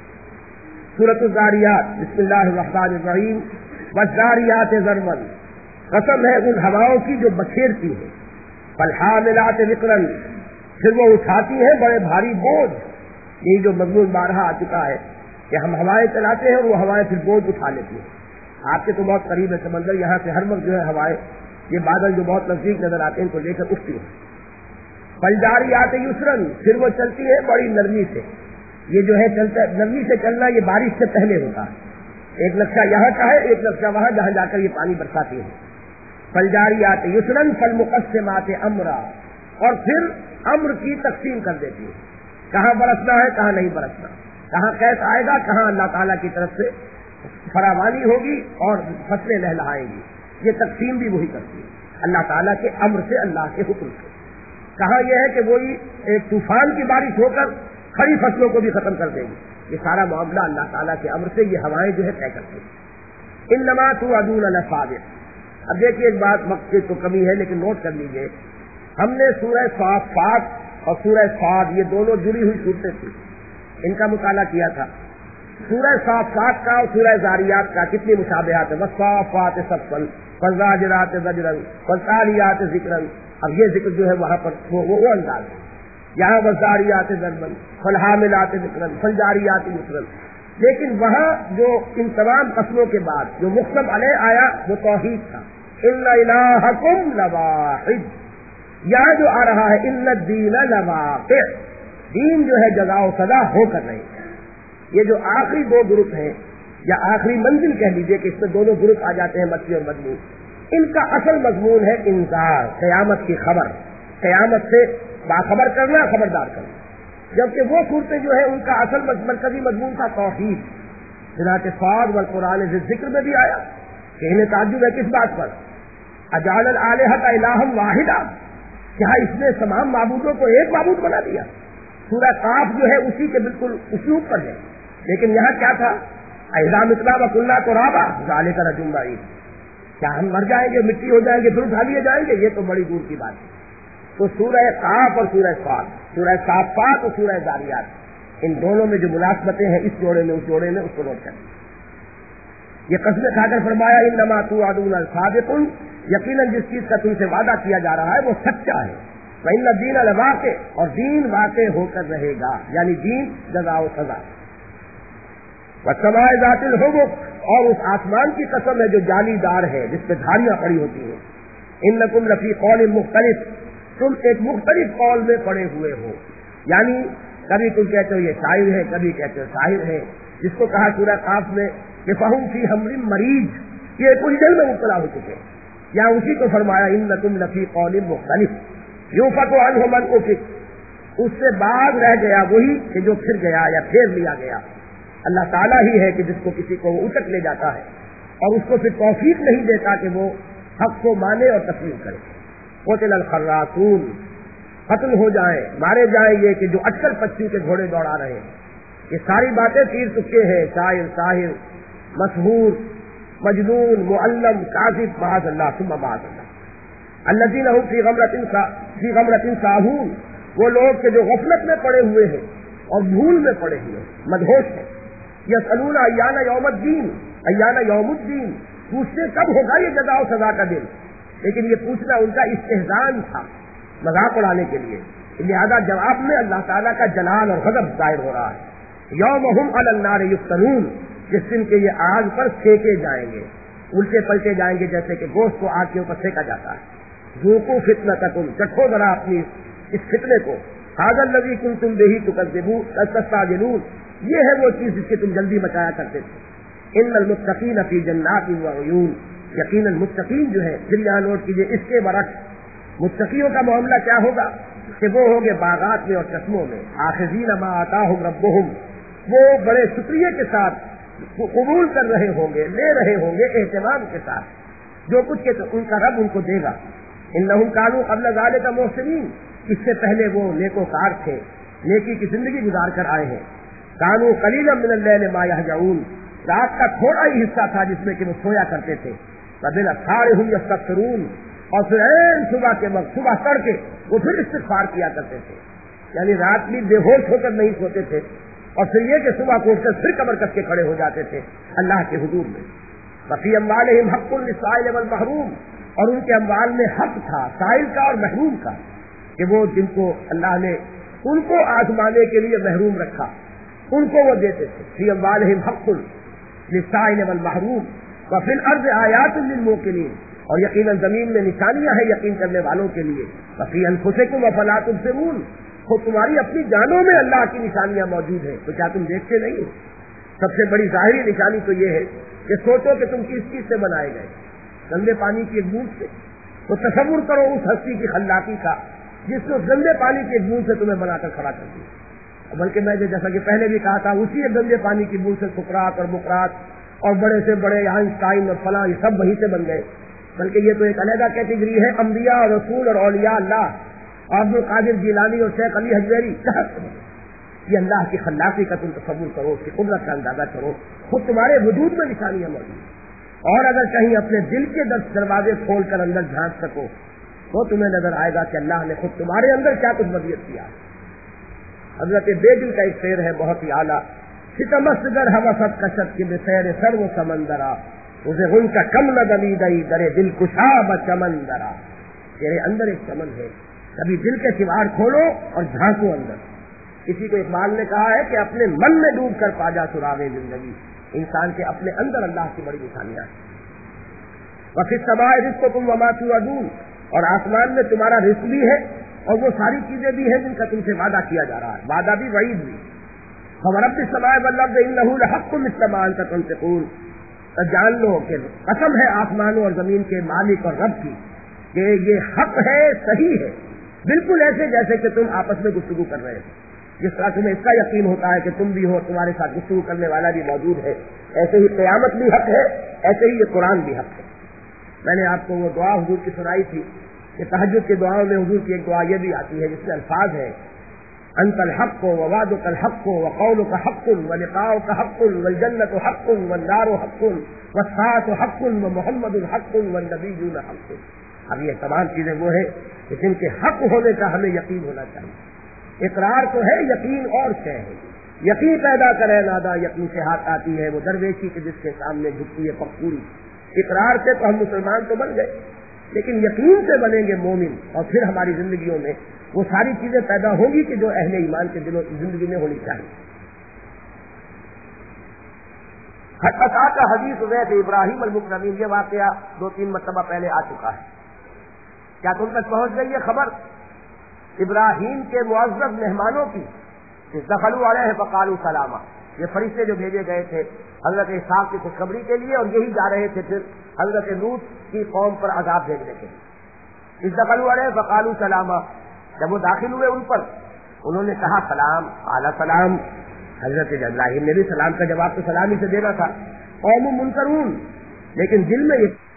سورۃ الذاریات, بسم اللہ الرحمن الرحیم. والذاریات ذروا, قسم ہے ان ہواؤں کی جو بکھیرتی ہے. فالحاملات وقرا, پھر وہ اٹھاتی ہیں بڑے بھاری بوجھ. یہی جو مضمون بارہا آ چکا ہے کہ ہم ہوائیں چلاتے ہیں اور وہ ہوائیں پھر بوجھ اٹھا لیتی ہیں. آپ کے تو بہت قریب ہے سمندر, یہاں سے ہر وقت جو ہے ہوائیں, یہ بادل جو بہت نزدیک نظر آتے ہیں ان کو لے کر اٹھتی ہیں. فالجاریات یسرا, پھر وہ چلتی ہے بڑی نرمی سے. یہ جو ہے چلتا نرمی سے چلنا یہ بارش سے پہلے ہوتا ہے. ایک نقشہ یہاں کا ہے, ایک نقشہ وہاں جہاں جا کر یہ پانی برساتی ہے. فالجاریات یسرا فالمقسمات امرا, اور پھر امر کی تقسیم کر دیتی ہے, کہاں برسنا ہے کہاں نہیں برسنا, کہاں کیس آئے گا, کہاں اللہ تعالیٰ کی طرف سے فراوانی ہوگی اور فصلیں لہلہائیں گی. یہ تقسیم بھی وہی کرتی ہے اللہ تعالیٰ کے امر سے, اللہ کے حکم سے. کہاں یہ ہے کہ وہی ایک طوفان کی بارش ہو کر کھڑی فصلوں کو بھی ختم کر دے گی. یہ سارا معاملہ اللہ تعالیٰ کے امر سے یہ ہوائیں جو ہے طے کرتی ہیں. انما توعدون لصادق. اب دیکھیے ایک بات، وقت کی تو کمی ہے لیکن نوٹ کر لیجیے، ہم نے سورہ صافات اور سورہ صاد یہ دونوں جڑی ہوئی صورتیں تھیں، ان کا مطالعہ کیا تھا. سورہ صافات کا اور سورہ زاریات کا کتنی مشابہات ہے، والصافات صفا والزاجرات زجرا والتالیات ذکرا. اب یہ ذکر جو ہے وہاں پر وہ, وہ, وہ انداز ہے، یہاں والزاریات ضربا فالحاملات ذکرا فالجاریات یسرا. لیکن وہاں جو ان تمام قسموں کے بعد جو مقسم علیہ آیا وہ توحید تھا، ان الہکم لواحد. یہاں جو آ رہا ہے ان الدین لواقع، دین جو ہے جزا و سزا ہو کر رہے ہیں. یہ جو آخری دو گروپ ہیں یا آخری منزل کہہ لیجیے کہ اس میں دونوں گروپ آ جاتے ہیں، مکی اور مدنی، ان کا اصل مضمون ہے انذار، قیامت کی خبر، قیامت سے باخبر کرنا، خبردار کرنا. جبکہ وہ صورتیں جو ہے ان کا اصل مرکزی مضمون تھا توحید. چنانچہ صاد والقرآن ذکر میں بھی آیا کہ انہیں تعجب ہے کس بات پر، اجعل الآلہۃ الہا واحدا، کیا اس نے تمام معبودوں کو ایک معبود بنا دیا. سورہ قاف جو ہے اسی کے بالکل اسلوب پر ہے، لیکن یہاں کیا تھا، اذا متنا وکنا ترابا ذالک رجل بعید. کیا ہم مر جائیں گے، مٹی ہو جائیں گے، پھر اٹھا لیے جائیں گے، یہ تو بڑی دور کی بات ہے. تو سورہ قاف اور سورہ صاد، سورہ صافات اور سورہ زاریات، ان دونوں میں جو ملازمتیں ہیں اس جوڑے میں اس جوڑے میں اس کو نوٹ کریں. یہ قسم کھا کر فرمایا انما توعدون لصادق، یقیناً جس چیز کا تم سے وعدہ کیا جا رہا ہے وہ سچا ہے. وَإِنَّ الدِّينَ لَوَاقِعٌ، اور دین واقع ہو کر رہے گا، یعنی دین جزا و سزا. وَالسَّمَاءِ ذَاتِ الْحُبُقِ، اور اس آسمان کی قسم ہے جو جالی دار ہے جس پہ دھاریاں پڑی ہوتی ہیں. إِنَّكُمْ لَفِي قَوْلٍ مُخْتَلِفٍ، تم ایک مختلف قول میں پڑے ہوئے ہو. یعنی کبھی تم کہتے ہو یہ شاعر ہے، کبھی کہتے ہو شاعر ہے، جس کو کہا سورہ قاف میں کہ فَهُمْ فِي حَمْرٍ مَرِيجٍ، یہ کچھ دل میں مبتلا ہو چکے ہیں. یا اسی کو فرمایا إِنَّكُمْ لَفِي قَوْلٍ مُخْتَلِفٍ یُؤْفَکُ عَنْهُ مَنْ أُفِکَ، اس سے بعد رہ گیا وہی کہ جو پھر گیا یا پھیر لیا گیا. اللہ تعالیٰ ہی ہے کہ جس کو کسی کو وہ اٹک لے جاتا ہے اور اس کو پھر توفیق نہیں دیتا کہ وہ حق کو مانے اور تسلیم کرے. قتل الخراصون، قتل ہو جائیں، مارے جائیں یہ کہ جو اٹکل پچی کے گھوڑے دوڑا رہے ہیں. یہ ساری باتیں تیر تکے ہیں، شاعر، ساحر، مسحور، مجنون، معلم، کاذب، معاذ اللہ ثم معاذ اللہ. الذین هم فی غمرۃ فی غمرۃ ساہون، وہ لوگ کہ جو غفلت میں پڑے ہوئے ہیں اور بھول میں پڑے ہوئے ہیں، مدہوش ہیں. یسألون ایان یوم الدین، ایان یوم الدین، پوچھتے کب ہوگا یہ جزا و سزا کا دن. لیکن یہ پوچھنا ان کا استہزان تھا، مذاق اڑانے کے لیے. لہذا جواب میں اللہ تعالیٰ کا جلال اور غضب ظاہر ہو رہا ہے. یوم ہم علی النار یفتنون، جس دن کے یہ آگ پر پھینکے جائیں گے، الٹے پلٹے جائیں گے جیسے کہ گوشت کو آگ کے اوپر پھینکا جاتا ہے. ذوقوا فتنتکم، چکھو ذرا اپنی اس فتنے کو. ھذا الذی کنتم بہ تکذبون تستعجلون، یہ ہے وہ چیز جس کی تم جلدی مچایا کرتے تھے. ان المتقین فی جنات وعیون، یقیناً متقین جو ہے، پھر یہاں نوٹ کیجیے اس کے برعکس متقیوں کا معاملہ کیا ہوگا کہ وہ ہوں گے باغات میں اور چشموں میں. آخذین ما آتاہم ربہم، وہ بڑے شکریہ کے ساتھ قبول کر رہے ہوں گے، لے رہے ہوں گے اہتمام کے ساتھ جو کچھ کہ ان کا رب ان کو دے گا. انہم کانوا قبل ذلک محسنین، اس سے پہلے وہ نیکوکار تھے، نیکی کی زندگی گزار کر آئے ہیں. کانوا قلیلا من اللیل ما یہجعون، رات کا تھوڑا ہی حصہ تھا جس میں کہ وہ سویا کرتے تھے. وبالاسحار هم یستغفرون، اور پھر عین صبح کے وقت، صبح تڑکے وہ پھر استغفار کیا کرتے تھے. یعنی رات بھی بے ہوش ہو کر نہیں سوتے تھے، اور پھر یہ کہ صبح کو اٹھ کر پھر کمر کس کے کھڑے ہو جاتے تھے اللہ کے حضور میں. وفی اموالہم حق للسائل والمحروم، اور ان کے اموال میں حق تھا سائل کا اور محروم کا، کہ وہ جن کو اللہ نے ان کو آزمانے کے لیے محروم رکھا ان کو وہ دیتے تھے. فی اموالہم حق للسائل والمحروم وفی الارض آیات للموقنین، اور یقیناً زمین میں نشانیاں ہیں یقین کرنے والوں کے لیے. وفی انفسکم افلا تبصرون، خود تمہاری اپنی جانوں میں اللہ کی نشانیاں موجود ہیں، تو کیا تم دیکھتے نہیں؟ سب سے بڑی ظاہری نشانی تو یہ ہے کہ سوچو کہ تم کس چیز سے بنائے گئے، گندے پانی کی ایک بوند سے. تو تصور کرو اس ہستی کی خلاقی کا جس نے گندے پانی کی ایک بوند سے تمہیں بنا کر کھڑا کر دیا. بلکہ میں جیسا کہ پہلے بھی کہا تھا، اسی گندے پانی کی بوند سے سقراط اور بقراط اور بڑے سے بڑے آئنسٹائن اور فلاں یہ سب وہیں سے بن گئے. بلکہ یہ تو ایک علیحدہ کیٹیگری ہے، انبیاء اور رسول اور اولیاء اللہ، عبد القادر جیلانی اور شیخ علی حجویری. یہ اللہ کی خلاقی کا تم تصور کرو، اس کی قدرت کا اندازہ کرو، خود تمہارے وجود میں نشانیاں موجود ہیں. اور اگر کہیں اپنے دل کے دس دروازے کھول کر اندر جھانک سکو تو تمہیں نظر آئے گا کہ اللہ نے خود تمہارے اندر کیا کچھ مزید کیا. حضرت بیگل کا ایک شعر ہے بہت ہی اعلیٰ. ستمست گر حوثت کشت کی بسیر سر و سمندرا اسے ان کا کم نہ دمی دئی درے دل کشا بچمندرا. تیرے اندر ایک چمن ہے, کبھی دل کے کواڑ کھولو اور جھانکو اندر. کسی کو اقبال نے کہا ہے کہ اپنے من میں ڈوب کر پاجا سراغ زندگی. انسان کے اپنے اندر اللہ کی بڑی نشانیاں ہیں. وفی السماء رزقکم وما توعدون, اور آسمان میں تمہارا رزق بھی ہے اور وہ ساری چیزیں بھی ہیں جن کا تم سے وعدہ کیا جا رہا ہے, وعدہ بھی وعید بھی. فورب السماء والارض انه لحق مثل ما انتم تنطقون. تو جان لو کہ قسم ہے آسمانوں اور زمین کے مالک اور رب کی کہ یہ حق ہے, صحیح ہے, بالکل ایسے جیسے کہ تم آپس میں گفتگو کر رہے ہو. جس طرح تمہیں اس کا یقین ہوتا ہے کہ تم بھی ہو, تمہارے ساتھ گفتگو کرنے والا بھی موجود ہے, ایسے ہی قیامت بھی حق ہے, ایسے ہی یہ قرآن بھی حق ہے. میں نے آپ کو وہ دعا حضور کی سنائی تھی کہ تہجد کی دعاؤں میں حضور کی ایک دعا یہ بھی آتی ہے جس میں الفاظ ہے انت الحق ووعدك الحق وقولك حق ولقاؤك حق والجنة حق والنار حق والساعة حق ومحمد حق والنبيون حق. اب یہ تمام چیزیں وہ ہیں کہ جن کے حق ہونے کا ہمیں یقین ہونا چاہیے. اقرار تو ہے, یقین اور شے ہے. یقین پیدا کرے نادا یقین سے ہاتھ آتی ہے, وہ درویشی کے جس کے سامنے جھکتی ہے پکوڑی. اقرار سے تو ہم مسلمان تو بن گئے, لیکن یقین سے بنیں گے مومن, اور پھر ہماری زندگیوں میں وہ ساری چیزیں پیدا ہوگی کہ جو اہل ایمان کے دلوں زندگی میں ہونی چاہیے. حتیٰ کا حدیث ضیف ابراہیم المکرمین, یہ واقعہ دو تین مرتبہ پہلے آ چکا ہے. کیا تم تک پہنچ گئی یہ خبر ابراہیم کے معزز مہمانوں کی کہ دخلوا علیہ فقالوا سلاما؟ یہ فرشتے جو بھیجے گئے تھے حضرت اسحاق کی خوشخبری کے لیے, اور یہی جا رہے تھے پھر حضرت لوط کی قوم پر عذاب بھیجنے کے لیے. دخلوا علیہ فقالوا سلاما, جب وہ داخل ہوئے ان پر انہوں نے کہا سلام, اعلیٰ سلام. حضرت ابراہیم نے بھی سلام کا جواب تو سلام ہی سے دینا تھا. قوم منکرون, لیکن دل میں یہ